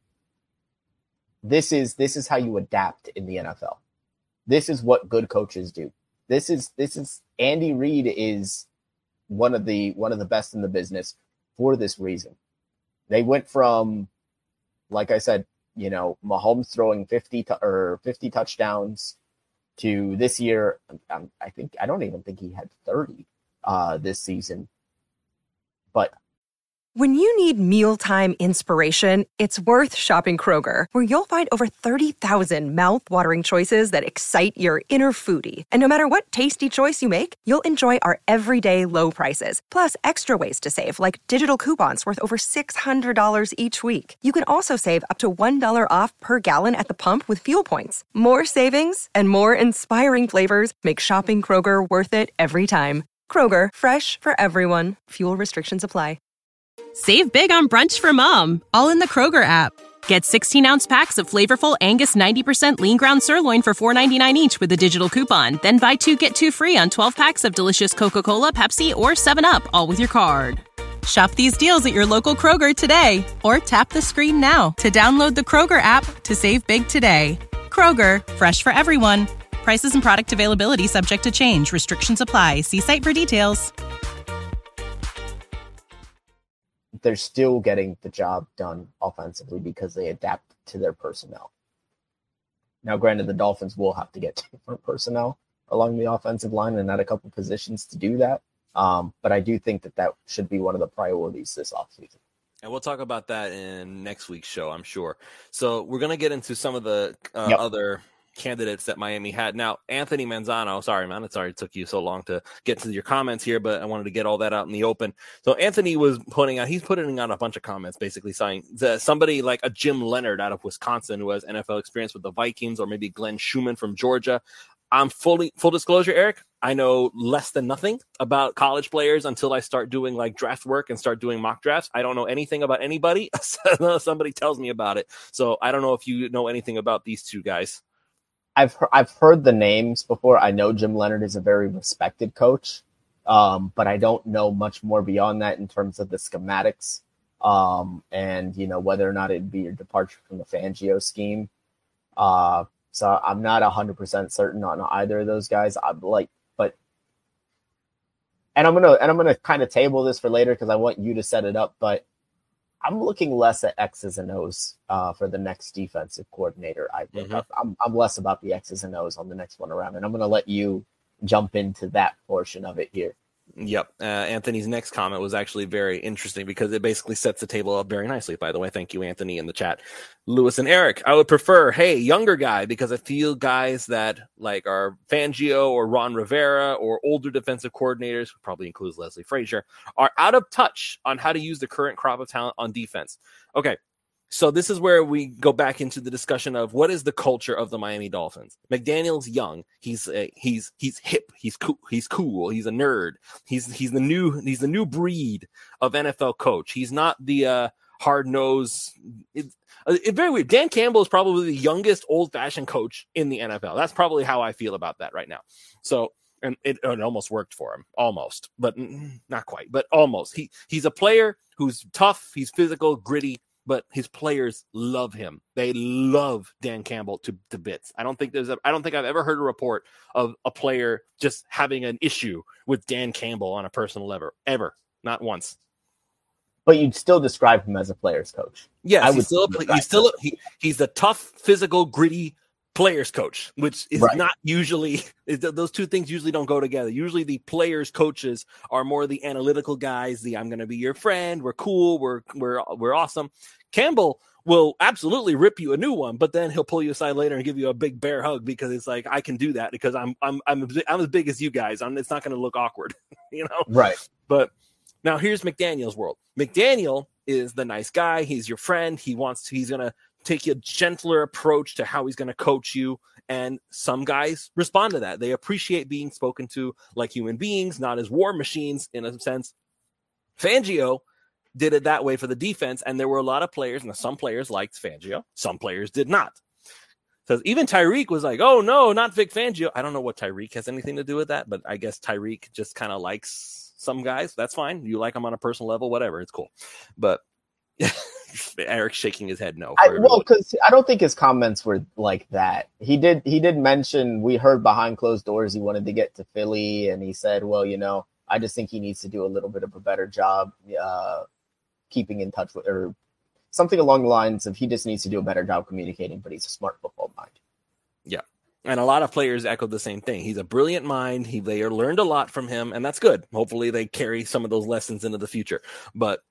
this is, this is how you adapt in the N F L. This is what good coaches do. This is, this is, Andy Reid is one of the, one of the best in the business for this reason. They went from, like I said, you know, Mahomes throwing fifty to, or fifty touchdowns to this year. Um, I think, I don't even think he had thirty uh, this season. But
when you need mealtime inspiration, it's worth shopping Kroger, where you'll find over thirty thousand mouth-watering choices that excite your inner foodie. And no matter what tasty choice you make, you'll enjoy our everyday low prices, plus extra ways to save, like digital coupons worth over six hundred dollars each week. You can also save up to one dollar off per gallon at the pump with fuel points. More savings and more inspiring flavors make shopping Kroger worth it every time. Kroger, fresh for everyone. Fuel restrictions apply.
Save big on brunch for mom, all in the Kroger app. Get sixteen-ounce packs of flavorful Angus ninety percent lean ground sirloin for four ninety-nine each with a digital coupon. Then buy two, get two free on twelve packs of delicious Coca-Cola, Pepsi, or seven up, all with your card. Shop these deals at your local Kroger today, or tap the screen now to download the Kroger app to save big today. Kroger, fresh for everyone. Prices and product availability subject to change. Restrictions apply. See site for details.
They're still getting the job done offensively because they adapt to their personnel. Now, granted, the Dolphins will have to get different personnel along the offensive line and at a couple positions to do that. Um, but I do think that that should be one of the priorities this offseason.
And we'll talk about that in next week's show, I'm sure. So we're going to get into some of the uh, yep. other candidates that Miami had. Now, Anthony Manzano, sorry, man, it's sorry it took you so long to get to your comments here, but I wanted to get all that out in the open. So Anthony was putting out, he's putting out a bunch of comments, basically saying that somebody like a Jim Leonard out of Wisconsin who has N F L experience with the Vikings, or maybe Glenn Schumann from Georgia. I'm fully, full disclosure, Eric, I know less than nothing about college players until I start doing like draft work and start doing mock drafts. I don't know anything about anybody. Somebody tells me about it. So I don't know if you know anything about these two guys.
I've he- I've heard the names before. I know Jim Leonard is a very respected coach, um, but I don't know much more beyond that in terms of the schematics um, and, you know, whether or not it'd be a departure from the Fangio scheme. Uh, so I'm not one hundred percent certain on either of those guys. I'm like, but and I'm gonna and I'm gonna kind of table this for later because I want you to set it up. But I'm looking less at X's and O's uh, for the next defensive coordinator. I think mm-hmm. I'm, I'm less about the X's and O's on the next one around, and I'm going to let you jump into that portion of it here.
Yep. Uh, Anthony's next comment was actually very interesting because it basically sets the table up very nicely, by the way. Thank you, Anthony, in the chat. Lewis and Eric, I would prefer, hey, younger guy, because I feel guys that like are Fangio or Ron Rivera or older defensive coordinators, probably includes Leslie Frazier, are out of touch on how to use the current crop of talent on defense. Okay. So this is where we go back into the discussion of what is the culture of the Miami Dolphins. McDaniel's young. He's a, he's he's hip. He's cool. He's cool. He's a nerd. He's he's the new he's the new breed of N F L coach. He's not the uh, hard nosed. It's it, very weird. Dan Campbell is probably the youngest old fashioned coach in the N F L. That's probably how I feel about that right now. So and it, it almost worked for him, almost, but not quite, but almost. He he's a player who's tough. He's physical, gritty. But his players love him. They love Dan Campbell to, to bits. I don't think there's a, I don't think I've ever heard a report of a player just having an issue with Dan Campbell on a personal level, ever, not once.
But you'd still describe him as a player's coach.
Yes,
I
he's
would
still a, he's still a, he, he's the tough, physical, gritty players coach, which is right. not usually is, those two things usually don't go together. Usually the players coaches are more the analytical guys, the I'm going to be your friend, we're cool, we're we're we're awesome. Campbell will absolutely rip you a new one, but then he'll pull you aside later and give you a big bear hug because it's like, I can do that because I'm I'm I'm I'm as big as you guys. I'm, it's not going to look awkward, you know?
Right.
But now here's McDaniel's world. McDaniel is the nice guy. He's your friend. He wants to, he's going to take a gentler approach to how he's going to coach you. And some guys respond to that. They appreciate being spoken to like human beings, not as war machines in a sense. Fangio did it that way for the defense. And there were a lot of players, and some players liked Fangio. Some players did not. So even Tyreek was like, oh no, not Vic Fangio. I don't know what Tyreek has anything to do with that, but I guess Tyreek just kind of likes some guys. That's fine. You like them on a personal level, whatever. It's cool. But Eric's shaking his head no.
I, well, because I don't think his comments were like that. He did he did mention, we heard behind closed doors he wanted to get to Philly, and he said, well, you know, I just think he needs to do a little bit of a better job uh, keeping in touch with, or something along the lines of he just needs to do a better job communicating, but he's a smart football mind.
Yeah. And a lot of players echoed the same thing. He's a brilliant mind. He They learned a lot from him, and that's good. Hopefully they carry some of those lessons into the future. But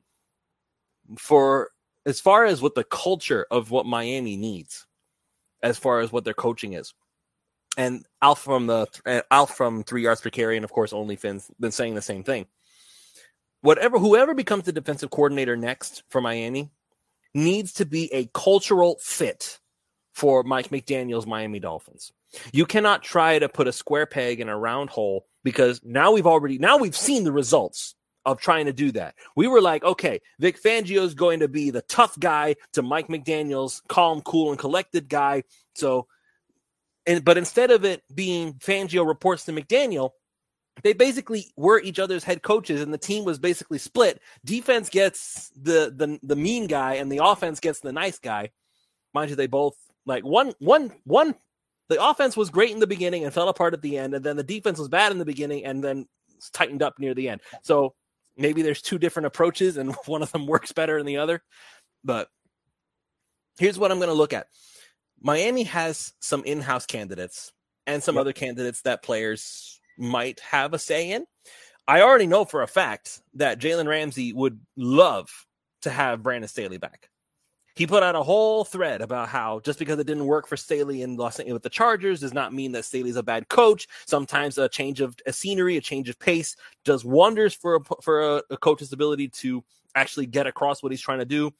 for as far as what the culture of what Miami needs, as far as what their coaching is, and Alf from the uh, Alf from Three Yards Per Carry, and of course OnlyFins, been saying the same thing. Whatever, whoever becomes the defensive coordinator next for Miami needs to be a cultural fit for Mike McDaniel's Miami Dolphins. You cannot try to put a square peg in a round hole, because now we've already now we've seen the results of trying to do that. We were like, okay, Vic Fangio is going to be the tough guy to Mike McDaniel's calm, cool, and collected guy. So, and but instead of it being Fangio reports to McDaniel, they basically were each other's head coaches, and the team was basically split. Defense gets the the the mean guy, and the offense gets the nice guy. Mind you, they both like one one one. The offense was great in the beginning and fell apart at the end, and then the defense was bad in the beginning and then tightened up near the end. So maybe there's two different approaches, and one of them works better than the other. But here's what I'm going to look at. Miami has some in-house candidates and some yep. other candidates that players might have a say in. I already know for a fact that Jalen Ramsey would love to have Brandon Staley back. He put out a whole thread about how just because it didn't work for Staley in Los Angeles with the Chargers does not mean that Staley's a bad coach. Sometimes a change of a scenery, a change of pace does wonders for a, for a, a coach's ability to actually get across what he's trying to do.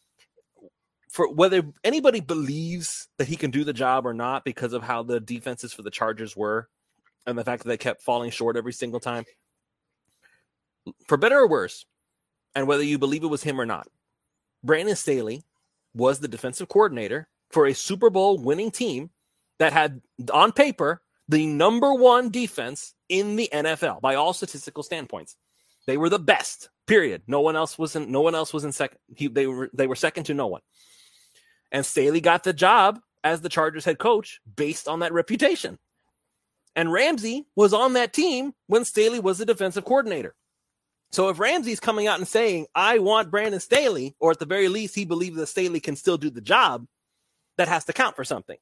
For whether anybody believes that he can do the job or not because of how the defenses for the Chargers were and the fact that they kept falling short every single time, for better or worse, and whether you believe it was him or not, Brandon Staley was the defensive coordinator for a Super Bowl winning team that had, on paper, the number one defense in the N F L by all statistical standpoints. They were the best, period. No one else was in, no one else was in second. He, they were, they were second to no one. And Staley got the job as the Chargers head coach based on that reputation. And Ramsey was on that team when Staley was the defensive coordinator. So if Ramsey's coming out and saying, I want Brandon Staley, or at the very least, he believes that Staley can still do the job, that has to count for something.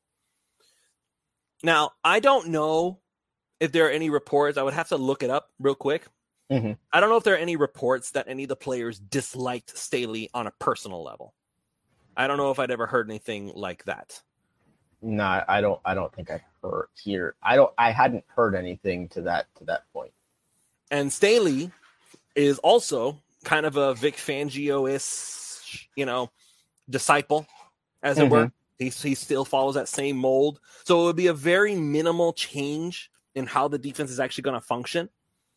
Now, I don't know if there are any reports. I would have to look it up real quick.
Mm-hmm.
I don't know if there are any reports that any of the players disliked Staley on a personal level. I don't know if I'd ever heard anything like that.
No, I don't. I don't think I heard here. I don't. I hadn't heard anything to that to that point.
And Staley is also kind of a Vic Fangio-ish, you know, disciple, as it mm-hmm. were. He he still follows that same mold, so it would be a very minimal change in how the defense is actually going to function.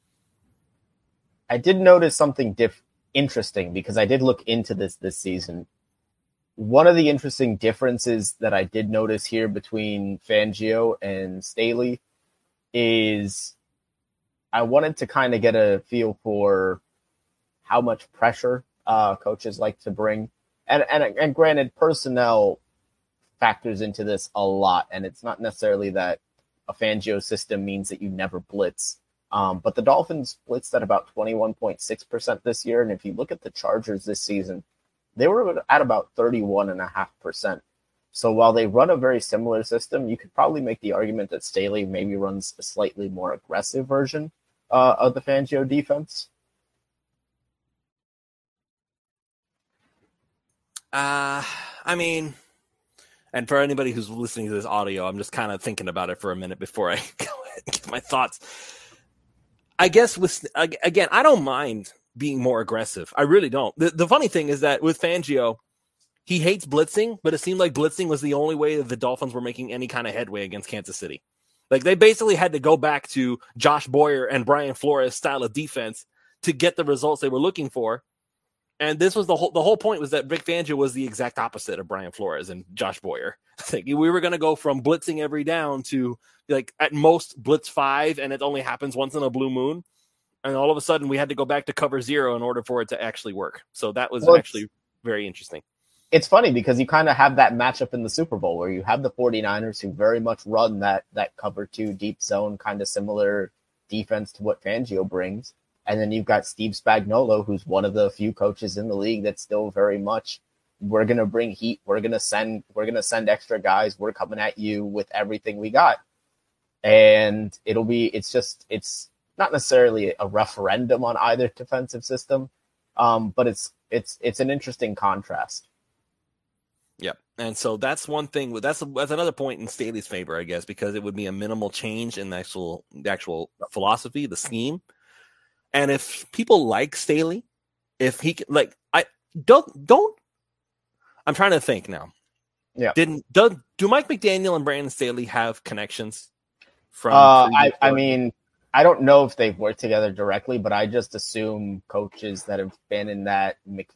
I did notice something diff- interesting because I did look into this this season. One of the interesting differences that I did notice here between Fangio and Staley is I wanted to kind of get a feel for how much pressure uh, coaches like to bring. And, and, and granted, personnel factors into this a lot. And it's not necessarily that a Fangio system means that you never blitz. Um, but the Dolphins blitzed at about twenty-one point six percent this year. And if you look at the Chargers this season, they were at about thirty-one point five percent. So while they run a very similar system, you could probably make the argument that Staley maybe runs a slightly more aggressive version uh, of the Fangio defense.
Uh, I mean, and for anybody who's listening to this audio, I'm just kind of thinking about it for a minute before I go ahead and give my thoughts. I guess with, again, I don't mind being more aggressive. I really don't. The, the funny thing is that with Fangio, he hates blitzing, but it seemed like blitzing was the only way that the Dolphins were making any kind of headway against Kansas City. Like they basically had to go back to Josh Boyer and Brian Flores style of defense to get the results they were looking for. And this was the whole, the whole point was that Vic Fangio was the exact opposite of Brian Flores and Josh Boyer. I think we were going to go from blitzing every down to like at most blitz five, and it only happens once in a blue moon. And all of a sudden we had to go back to cover zero in order for it to actually work. So that was well, actually very interesting.
It's funny because you kind of have that matchup in the Super Bowl where you have the 49ers who very much run that, that cover two deep zone, kind of similar defense to what Fangio brings. And then you've got Steve Spagnuolo, who's one of the few coaches in the league that's still very much, we're going to bring heat. We're going to send, we're going to send extra guys. We're coming at you with everything we got. And it'll be, it's just, it's not necessarily a referendum on either defensive system. Um, but it's, it's, it's an interesting contrast.
Yep. And so that's one thing. That's, that's another point in Staley's favor, I guess, because it would be a minimal change in the actual, the actual philosophy, the scheme. And if people like Staley, if he can, like, I don't, don't, I'm trying to think now.
Yeah.
Didn't, do, do Mike McDaniel and Brandon Staley have connections from?
Uh, I, I mean, I don't know if they've worked together directly, but I just assume coaches that have been in that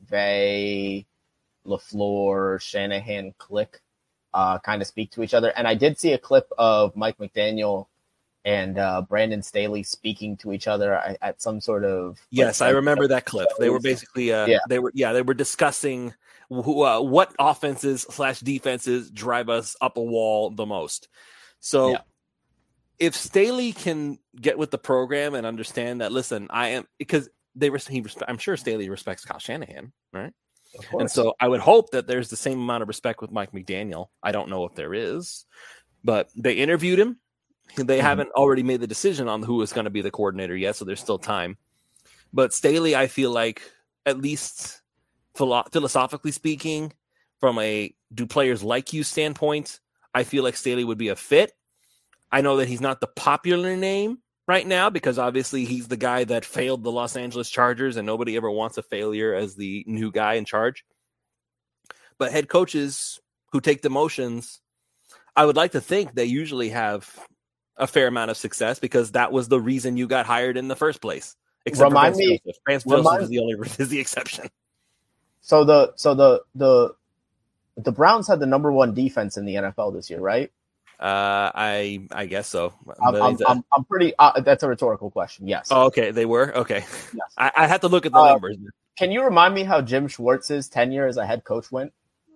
McVay, LaFleur, Shanahan clique uh, kind of speak to each other. And I did see a clip of Mike McDaniel and uh, Brandon Staley speaking to each other at, at some sort of.
Yes, like, I remember that clip. They were basically, uh, yeah. they were, yeah, they were discussing who, uh, what offenses slash defenses drive us up a wall the most. So yeah. if Staley can get with the program and understand that, listen, I am, because they were, he, I'm sure Staley respects Kyle Shanahan, right? And so I would hope that there's the same amount of respect with Mike McDaniel. I don't know if there is, but they interviewed him. They mm-hmm. haven't already made the decision on who is going to be the coordinator yet, so there's still time. But Staley, I feel like, at least philo- philosophically speaking, from a do players like you standpoint, I feel like Staley would be a fit. I know that he's not the popular name right now because obviously he's the guy that failed the Los Angeles Chargers, and nobody ever wants a failure as the new guy in charge. But head coaches who take the motions, I would like to think they usually have a fair amount of success because that was the reason you got hired in the first place. Except remind for Vance me, Joseph. Vance Joseph is the only is the exception.
So the so the the the Browns had the number one defense in the N F L this year, right?
Uh, I I guess so.
I'm I'm, a, I'm, I'm pretty. Uh, that's a rhetorical question. Yes.
Oh, okay, they were okay.
Yes.
I, I had to look at the
uh,
numbers.
Can you remind me how Jim Schwartz's tenure as a head coach went?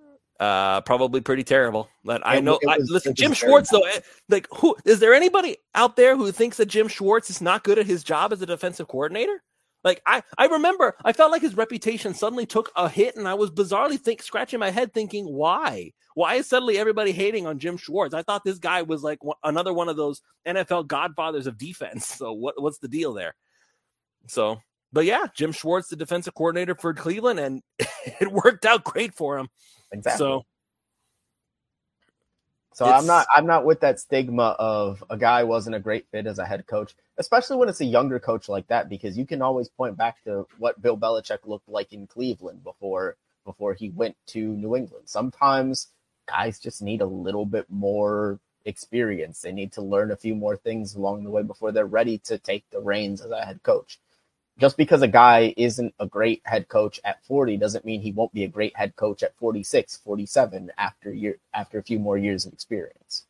Uh, probably pretty terrible. But I know.
It was,
I, listen, Jim Schwartz though. Like, who is there anybody out there who thinks that Jim Schwartz is not good at his job as a defensive coordinator? Like, I, I remember, I felt like his reputation suddenly took a hit, and I was bizarrely think scratching my head, thinking, why? Why is suddenly everybody hating on Jim Schwartz? I thought this guy was like one, another one of those N F L godfathers of defense. So what what's the deal there? So, but yeah, Jim Schwartz, the defensive coordinator for Cleveland, and it worked out great for him.
Exactly.
So,
so I'm not I'm not with that stigma of a guy wasn't a great fit as a head coach, especially when it's a younger coach like that, because you can always point back to what Bill Belichick looked like in Cleveland before before he went to New England. Sometimes guys just need a little bit more experience. They need to learn a few more things along the way before they're ready to take the reins as a head coach. Just because a guy isn't a great head coach at forty doesn't mean he won't be a great head coach at forty-six, forty-seven after year after a few more years of experience.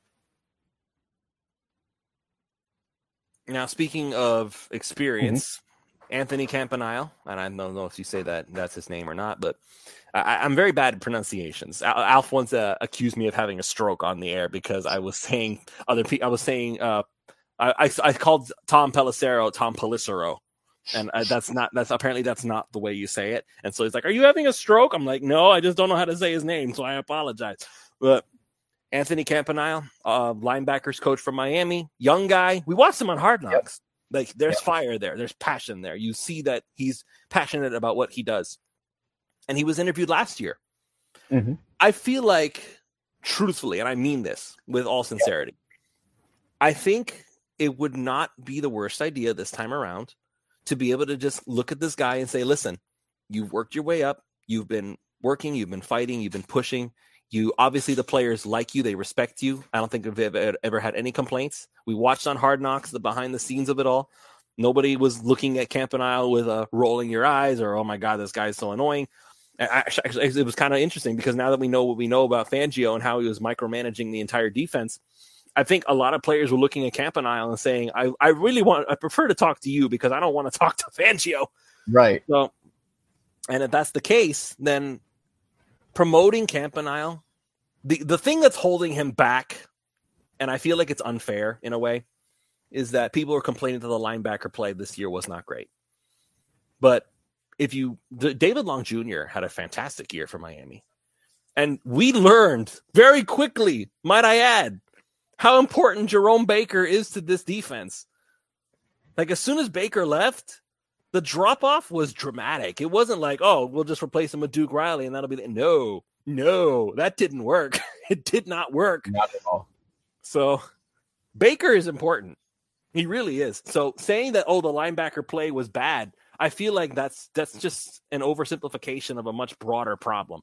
Now, speaking of experience, mm-hmm. Anthony Campanile, and I don't know if you say that that's his name or not, but I, I'm very bad at pronunciations. Al, Alf once uh, accused me of having a stroke on the air because I was saying other people. I was saying uh, I, I I called Tom Pelissero Tom Pelissero. And uh, that's not, that's apparently that's not the way you say it. And so he's like, are you having a stroke? I'm like, no, I just don't know how to say his name. So I apologize. But Anthony Campanile, uh, linebackers coach from Miami, young guy. We watched him on Hard Knocks. Yep. Like there's yep. fire there. There's passion there. You see that he's passionate about what he does. And he was interviewed last year. Mm-hmm. I feel like, truthfully, and I mean this with all sincerity, yep. I think it would not be the worst idea this time around to be able to just look at this guy and say, listen, you've worked your way up. You've been working. You've been fighting. You've been pushing. You obviously, the players like you. They respect you. I don't think they've ever, ever had any complaints. We watched on Hard Knocks, the behind the scenes of it all. Nobody was looking at Campanile with a rolling your eyes or, oh my God, this guy's so annoying. Actually, it was kind of interesting because now that we know what we know about Fangio and how he was micromanaging the entire defense, I think a lot of players were looking at Campanile and saying, I, I really want, I prefer to talk to you because I don't want to talk to Fangio.
Right.
So, and if that's the case, then promoting Campanile, the, the thing that's holding him back, and I feel like it's unfair in a way, is that people are complaining that the linebacker play this year was not great. But if you, the, David Long Junior had a fantastic year for Miami. And we learned very quickly, might I add, how important Jerome Baker is to this defense. Like, as soon as Baker left, the drop-off was dramatic. It wasn't like, oh, we'll just replace him with Duke Riley and that'll be the... No, no, that didn't work. It did not work.
Not at all.
So, Baker is important. He really is. So, saying that, oh, the linebacker play was bad, I feel like that's that's just an oversimplification of a much broader problem.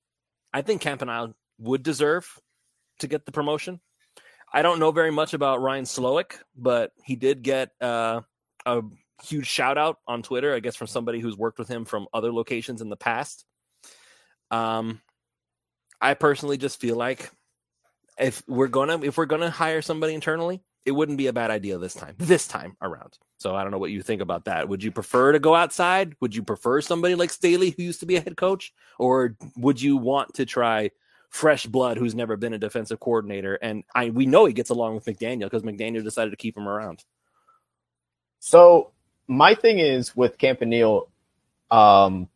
I think Campanile would deserve to get the promotion. I don't know very much about Ryan Slowick, but he did get uh, a huge shout out on Twitter, I guess, from somebody who's worked with him from other locations in the past. Um, I personally just feel like if we're gonna if we're gonna hire somebody internally, it wouldn't be a bad idea this time, this time around. So I don't know what you think about that. Would you prefer to go outside? Would you prefer somebody like Staley, who used to be a head coach, or would you want to try fresh blood who's never been a defensive coordinator? And I we know he gets along with McDaniel because McDaniel decided to keep him around.
So my thing is with Campanile, um,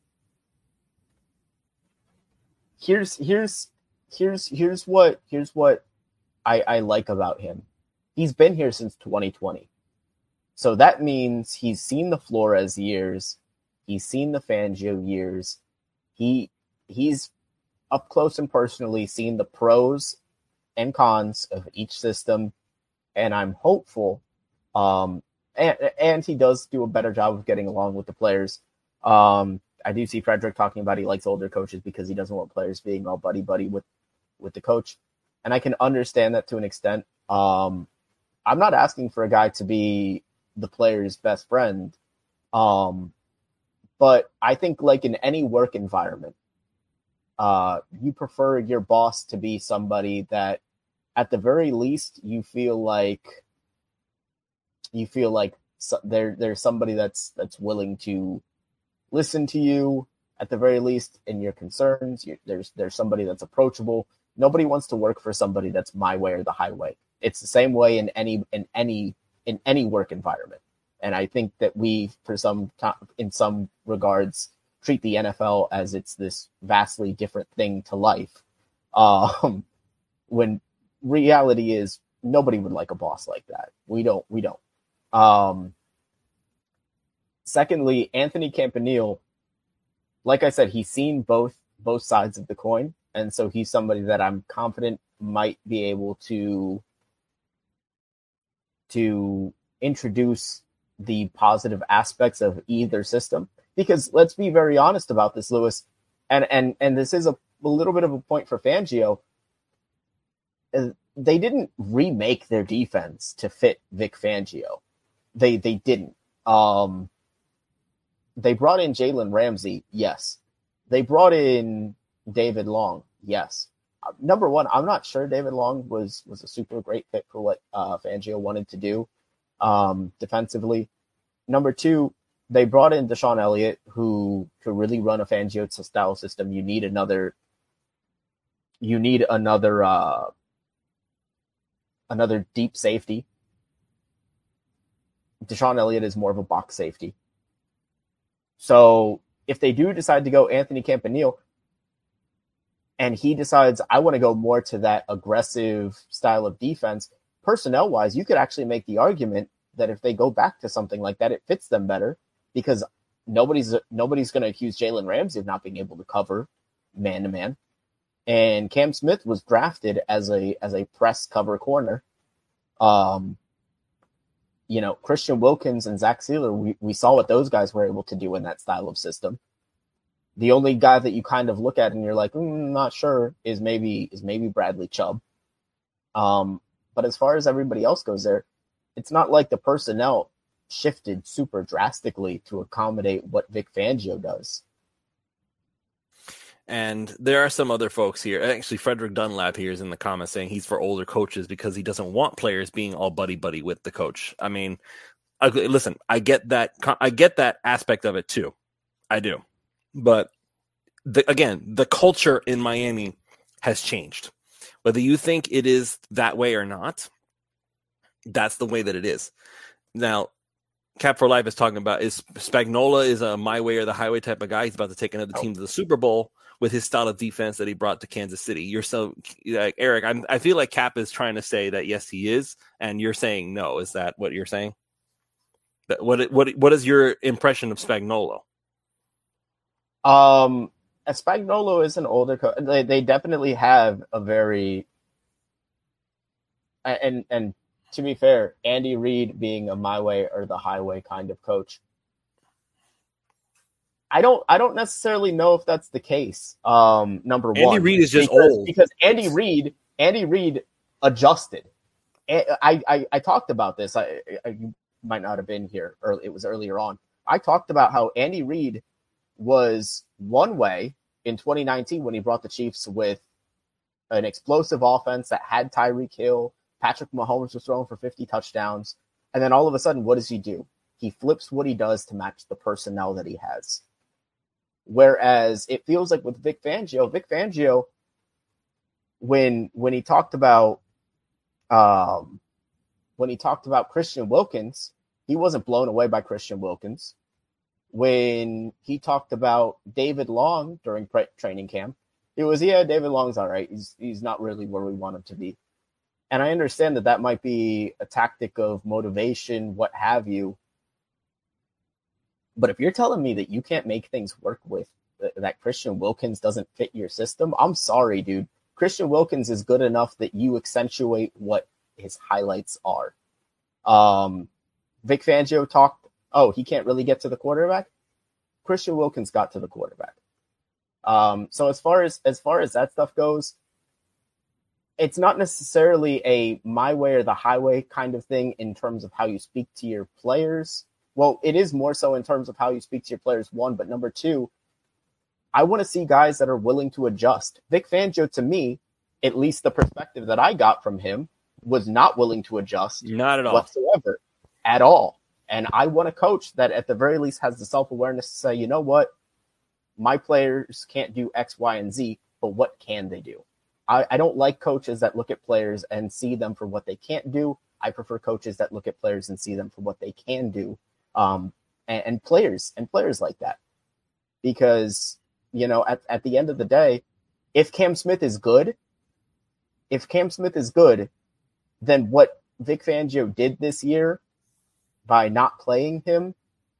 here's here's here's here's what here's what I, I like about him. He's been here since twenty twenty. So that means he's seen the Flores years, he's seen the Fangio years, he he's up close and personally seen the pros and cons of each system, and I'm hopeful. Um, and, and he does do a better job of getting along with the players. Um, I do see Frederick talking about he likes older coaches because he doesn't want players being all buddy-buddy with, with the coach. And I can understand that to an extent. Um, I'm not asking for a guy to be the player's best friend. Um, but I think like in any work environment, uh, you prefer your boss to be somebody that at the very least you feel like you feel like so, there there's somebody that's that's willing to listen to you at the very least in your concerns. You, there's there's somebody that's approachable. Nobody wants to work for somebody that's my way or the highway. It's the same way in any in any in any work environment. And I think that we, for some in some regards, treat the N F L as it's this vastly different thing to life. Um, when reality is nobody would like a boss like that. We don't. We don't. Um, Secondly, Anthony Campanile, like I said, he's seen both both sides of the coin, and so he's somebody that I'm confident might be able to to introduce the positive aspects of either system. Because let's be very honest about this, Lewis, and and and this is a, a little bit of a point for Fangio. They didn't remake their defense to fit Vic Fangio. They they didn't. Um, they brought in Jalen Ramsey, yes. They brought in David Long, yes. Uh, number one, I'm not sure David Long was was a super great fit for what uh, Fangio wanted to do um, defensively. Number two, they brought in Deshaun Elliott, who could really run a Fangio style system. You need another. You need another. Uh, another deep safety. Deshaun Elliott is more of a box safety. So if they do decide to go Anthony Campanile, and he decides, I want to go more to that aggressive style of defense, personnel-wise, you could actually make the argument that if they go back to something like that, it fits them better, because nobody's nobody's going to accuse Jalen Ramsey of not being able to cover man-to-man. And Cam Smith was drafted as a as a press cover corner. Um, you know, Christian Wilkins and Zach Sealer, we, we saw what those guys were able to do in that style of system. The only guy that you kind of look at and you're like, mm, not sure, is maybe is maybe Bradley Chubb. Um, but as far as everybody else goes there, it's not like the personnel shifted super drastically to accommodate what Vic Fangio does.
And there are some other folks here. Actually, Frederick Dunlap here is in the comments saying he's for older coaches because he doesn't want players being all buddy-buddy with the coach. I mean, I, listen, I get that. I get that aspect of it too. I do. But the, again, the culture in Miami has changed. Whether you think it is that way or not, that's the way that it is. Now, Cap for Life is talking about is Spagnuolo is a my way or the highway type of guy. He's about to take another team to the Super Bowl with his style of defense that he brought to Kansas City. You're so like Eric. I'm, I feel like Cap is trying to say that yes, he is, and you're saying no. Is that what you're saying? That what what what is your impression of Spagnuolo?
Um, Spagnuolo is an older coach. They they definitely have a very and and to be fair, Andy Reid being a my way or the highway kind of coach. I don't I don't necessarily know if that's the case. Um, number
Andy
one,
Andy Reid is just
because,
old
because Andy Reid Andy Reid adjusted. I, I I talked about this. I, I you might not have been here early. It was earlier on. I talked about how Andy Reid was one way in twenty nineteen when he brought the Chiefs with an explosive offense that had Tyreek Hill. Patrick Mahomes was throwing for fifty touchdowns. And then all of a sudden, what does he do? He flips what he does to match the personnel that he has. Whereas it feels like with Vic Fangio, Vic Fangio, when when he talked about um, when he talked about Christian Wilkins, he wasn't blown away by Christian Wilkins. When he talked about David Long during pre- training camp, it was, yeah, David Long's all right. He's he's not really where we want him to be. And I understand that that might be a tactic of motivation, what have you. But if you're telling me that you can't make things work with that Christian Wilkins doesn't fit your system, I'm sorry, dude. Christian Wilkins is good enough that you accentuate what his highlights are. Um, Vic Fangio talked, oh, he can't really get to the quarterback. Christian Wilkins got to the quarterback. Um, so as far as as far as that stuff goes, it's not necessarily a my way or the highway kind of thing in terms of how you speak to your players. Well, it is more so in terms of how you speak to your players, one. But number two, I want to see guys that are willing to adjust. Vic Fangio, to me, at least the perspective that I got from him, was not willing to adjust.
Not at all.
Whatsoever. At all. And I want a coach that at the very least has the self-awareness to say, you know what? My players can't do X, Y, and Z, but what can they do? I, I don't like coaches that look at players and see them for what they can't do. I prefer coaches that look at players and see them for what they can do. Um, and, and players and players like that. Because, you know, at, at the end of the day, if Cam Smith is good, if Cam Smith is good, then what Vic Fangio did this year by not playing him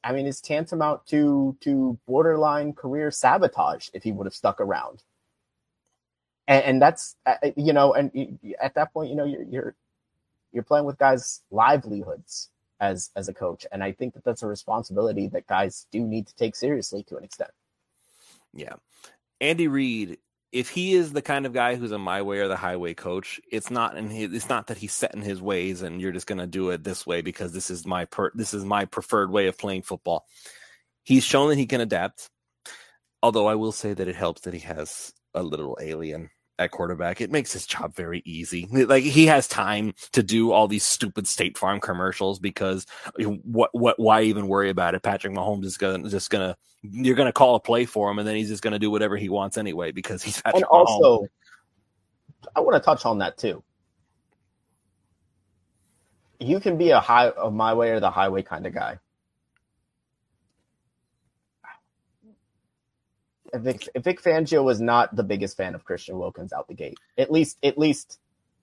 I mean, it's tantamount to to borderline career sabotage if he would have stuck around. And, and that's, you know, and at that point, you know, you're you're you're playing with guys' livelihoods as as a coach, and I think that that's a responsibility that guys do need to take seriously to an extent.
Yeah, Andy Reid, if he is the kind of guy who's a my way or the highway coach, it's not in his, it's not that he's set in his ways and you're just going to do it this way because this is my per, this is my preferred way of playing football. He's shown that he can adapt. Although I will say that it helps that he has a little alien at quarterback. It makes his job very easy. Like, he has time to do all these stupid State Farm commercials because what what why even worry about it? Patrick Mahomes is gonna just gonna you're gonna call a play for him and then he's just gonna do whatever he wants anyway because he's Patrick
and also
Mahomes.
I want to touch on that too. You can be a high a my way or the highway kind of guy. Vic, Vic Fangio was not the biggest fan of Christian Wilkins out the gate. At least, at least.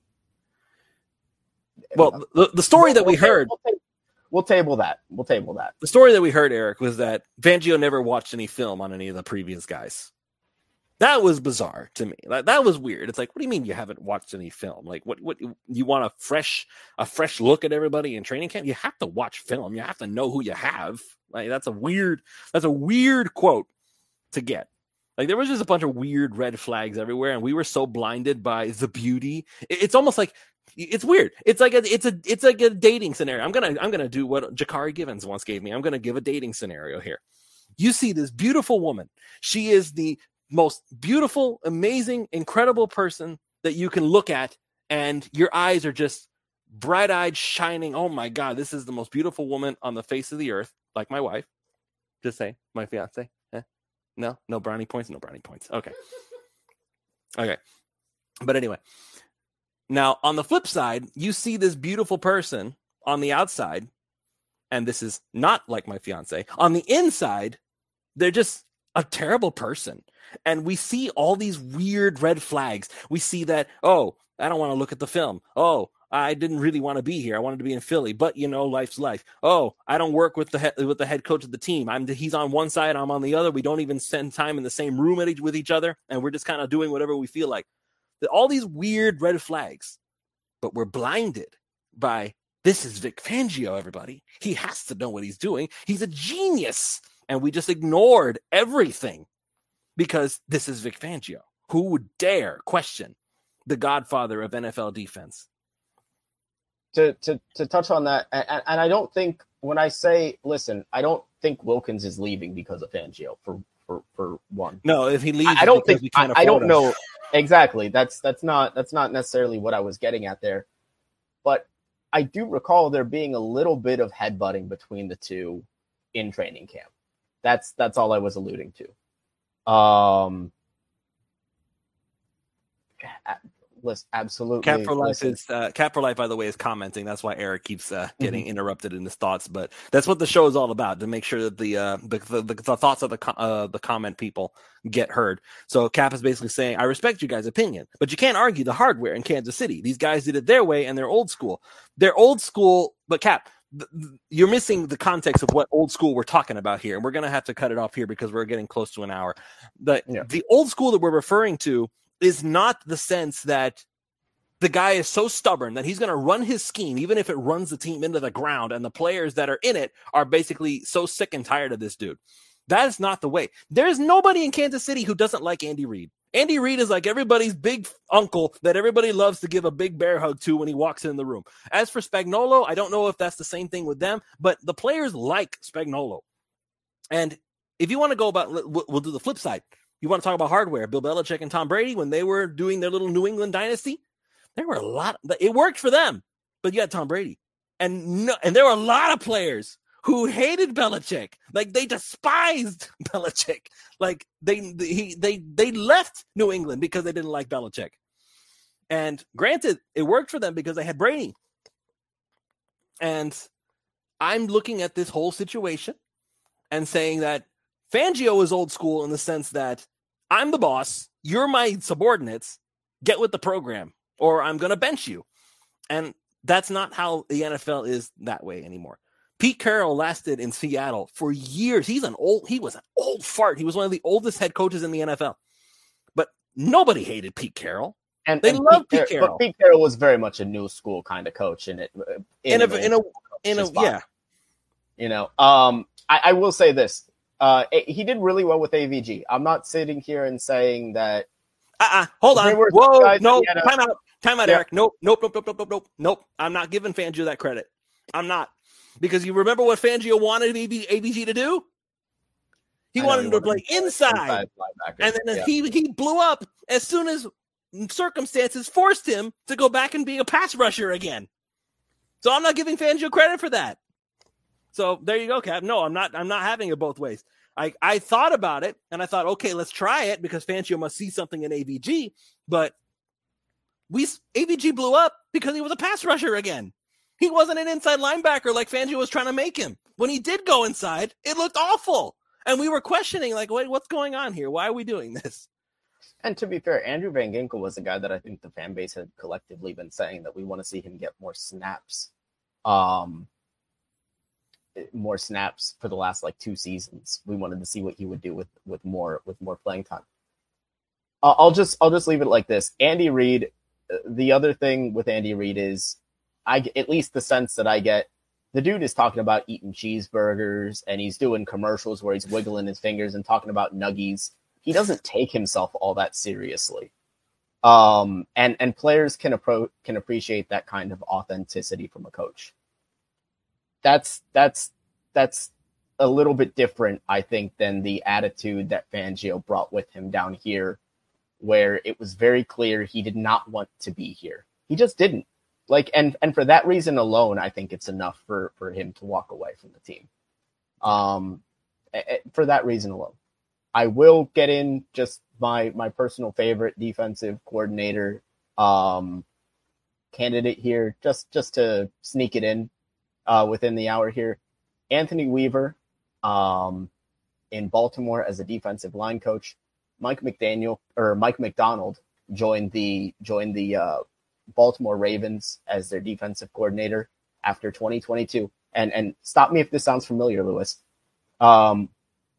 Well, the, the story that we
we'll,
heard.
We'll, we'll table that. We'll table that.
The story that we heard, Eric, was that Fangio never watched any film on any of the previous guys. That was bizarre to me. Like, that was weird. It's like, what do you mean you haven't watched any film? Like, what? What you want a fresh, a fresh look at everybody in training camp? You have to watch film. You have to know who you have. Like, that's a weird. That's a weird quote to get. Like, there was just a bunch of weird red flags everywhere, and we were so blinded by the beauty. It's almost like it's weird. It's like a it's a it's like a dating scenario. I'm gonna I'm gonna do what Jakari Givens once gave me. I'm gonna give a dating scenario here. You see this beautiful woman. She is the most beautiful, amazing, incredible person that you can look at, and your eyes are just bright-eyed, shining. Oh my God, this is the most beautiful woman on the face of the earth, like my wife. Just say, my fiance. No, no brownie points, no brownie points. Okay. Okay. But anyway, now on the flip side, you see this beautiful person on the outside, and this is not like my fiance. On the inside, they're just a terrible person. And we see all these weird red flags. We see that, oh, I don't want to look at the film. Oh, I didn't really want to be here. I wanted to be in Philly, but you know, life's life. Oh, I don't work with the he- with the head coach of the team. I'm he's on one side, I'm on the other. We don't even spend time in the same room at each, with each other, and we're just kind of doing whatever we feel like. All these weird red flags, but we're blinded by this is Vic Fangio. Everybody, he has to know what he's doing. He's a genius, and we just ignored everything because this is Vic Fangio. Who would dare question the godfather of N F L defense?
To, to to touch on that, and, and I don't think when I say, listen, I don't think Wilkins is leaving because of Fangio for for, for one.
No, if he leaves,
I, I don't think
I,
I don't
him.
know exactly. That's that's not that's not necessarily what I was getting at there, but I do recall there being a little bit of headbutting between the two in training camp. That's that's all I was alluding to. Um. List absolutely.
Cap for Life is uh, Cap for Life, by the way, is commenting. That's why Eric keeps uh, getting mm-hmm. interrupted in his thoughts. But that's what the show is all about, to make sure that the uh, the, the, the, the thoughts of the uh, the comment people get heard. So Cap is basically saying, I respect you guys' opinion, but you can't argue the hardware in Kansas City. These guys did it their way, and they're old school. They're old school, but Cap, th- th- you're missing the context of what old school we're talking about here, and we're gonna have to cut it off here because we're getting close to an hour. But yeah. The old school that we're referring to is not the sense that the guy is so stubborn that he's going to run his scheme, even if it runs the team into the ground, and the players that are in it are basically so sick and tired of this dude. That is not the way. There is nobody in Kansas City who doesn't like Andy Reid. Andy Reid is like everybody's big uncle that everybody loves to give a big bear hug to when he walks in the room. As for Spagnuolo, I don't know if that's the same thing with them, but the players like Spagnuolo. And if you want to go about, we'll do the flip side. You want to talk about hardware, Bill Belichick and Tom Brady, when they were doing their little New England dynasty, there were a lot. It worked for them, but you had Tom Brady. And no, and there were a lot of players who hated Belichick. Like, they despised Belichick. Like, they, they, he, they, they left New England because they didn't like Belichick. And granted, it worked for them because they had Brady. And I'm looking at this whole situation and saying that Fangio is old school in the sense that I'm the boss, you're my subordinates, get with the program, or I'm going to bench you. And that's not how the N F L is that way anymore. Pete Carroll lasted in Seattle for years. He's an old, he was an old fart. He was one of the oldest head coaches in the N F L. But nobody hated Pete Carroll.
And
they
and
loved
Pete,
Pete Carroll.
But Pete Carroll was very much a new school kind of coach, in it.
In, in a, in a, in a, yeah.
You know, um, I, I will say this. Uh, he did really well with A V G. I'm not sitting here and saying that.
Uh-uh. Hold on. Whoa. No. A, time out. Time out, yeah. Eric. Nope. Nope. Nope. Nope. Nope. Nope. Nope. Nope. I'm not giving Fangio that credit. I'm not. Because you remember what Fangio wanted A V G to do? He wanted him to play inside. And then yeah. he, he blew up as soon as circumstances forced him to go back and be a pass rusher again. So I'm not giving Fangio credit for that. So there you go, Cap. No, I'm not. I'm not having it both ways. I, I thought about it and I thought, okay, let's try it because Fangio must see something in A V G. But we A V G blew up because he was a pass rusher again. He wasn't an inside linebacker like Fangio was trying to make him. When he did go inside, it looked awful, and we were questioning, like, wait, what's going on here? Why are we doing this?
And to be fair, Andrew Van Ginkel was a guy that I think the fan base had collectively been saying that we want to see him get more snaps. Um. more snaps for the last like two seasons. We wanted to see what he would do with, with more, with more playing time. Uh, I'll just, I'll just leave it like this. Andy Reid. The other thing with Andy Reid is I, at least the sense that I get, the dude is talking about eating cheeseburgers and he's doing commercials where he's wiggling his fingers and talking about nuggies. He doesn't take himself all that seriously. Um, and, and players can appro- can appreciate that kind of authenticity from a coach. That's that's that's a little bit different, I think, than the attitude that Fangio brought with him down here, where it was very clear he did not want to be here. He just didn't. Like, and and for that reason alone, I think it's enough for, for him to walk away from the team. Um, for that reason alone, I will get in just my my personal favorite defensive coordinator um, candidate here, just just to sneak it in. Uh, within the hour here, Anthony Weaver um, in Baltimore as a defensive line coach. Mike McDaniel or Mike McDonald joined the joined the uh, Baltimore Ravens as their defensive coordinator after twenty twenty-two. And and stop me if this sounds familiar, Lewis. Um,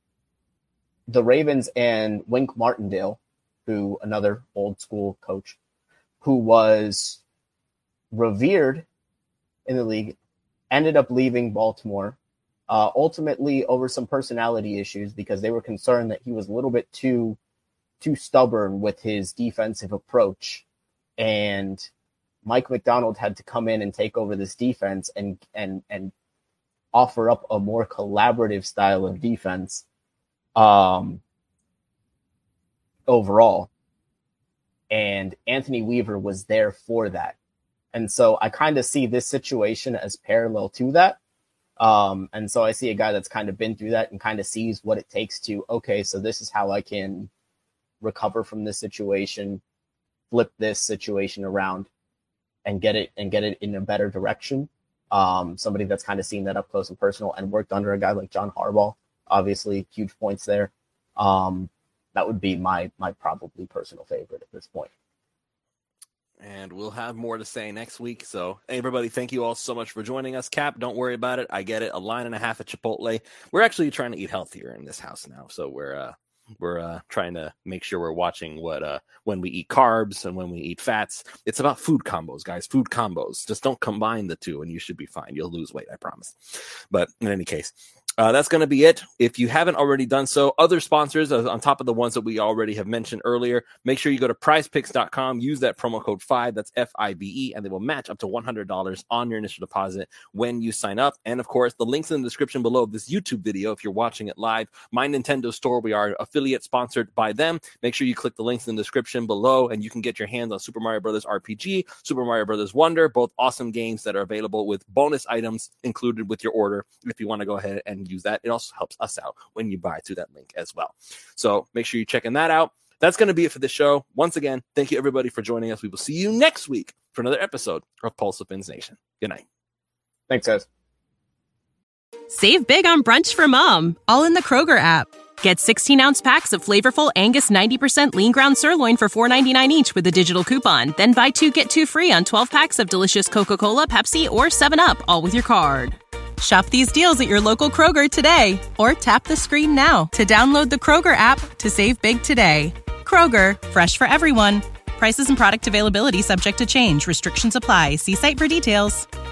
the Ravens and Wink Martindale, who another old school coach, who was revered in the league, ended up leaving Baltimore, uh, ultimately over some personality issues because they were concerned that he was a little bit too too stubborn with his defensive approach. And Mike McDonald had to come in and take over this defense and and and offer up a more collaborative style of defense um, overall. And Anthony Weaver was there for that. And so I kind of see this situation as parallel to that. Um, and so I see a guy that's kind of been through that and kind of sees what it takes to, okay, so this is how I can recover from this situation, flip this situation around and get it and get it in a better direction. Um, somebody that's kind of seen that up close and personal and worked under a guy like John Harbaugh, obviously huge points there. Um, that would be my, my probably personal favorite at this point.
And we'll have more to say next week. So everybody, thank you all so much for joining us. Cap, don't worry about it. I get it. A line and a half at Chipotle. We're actually trying to eat healthier in this house now. So we're, uh, we're uh, trying to make sure we're watching what, uh, when we eat carbs and when we eat fats. It's about food combos, guys, food combos. Just don't combine the two and you should be fine. You'll lose weight, I promise. But in any case, Uh, that's going to be it. If you haven't already done so, other sponsors uh, on top of the ones that we already have mentioned earlier, make sure you go to prize picks dot com, use that promo code five, that's F I B E, and they will match up to one hundred dollars on your initial deposit when you sign up. And of course, the links in the description below of this YouTube video, if you're watching it live, My Nintendo Store, we are affiliate sponsored by them. Make sure you click the links in the description below and you can get your hands on Super Mario Brothers R P G, Super Mario Brothers Wonder, both awesome games that are available with bonus items included with your order if you want to go ahead and use that. It also helps us out when you buy through that link as well. So make sure you're checking that out. That's going to be it for this show. Once again, thank you everybody for joining us. We will see you next week for another episode of Pulse of Fins Nation. Good night.
Thanks, guys.
Save big on brunch for mom, all in the Kroger app. Get sixteen-ounce packs of flavorful Angus ninety percent lean ground sirloin for four ninety-nine each with a digital coupon. Then buy two, get two free on twelve packs of delicious Coca-Cola, Pepsi, or seven up, all with your card. Shop these deals at your local Kroger today, or tap the screen now to download the Kroger app to save big today. Kroger, fresh for everyone. Prices and product availability subject to change. Restrictions apply. See site for details.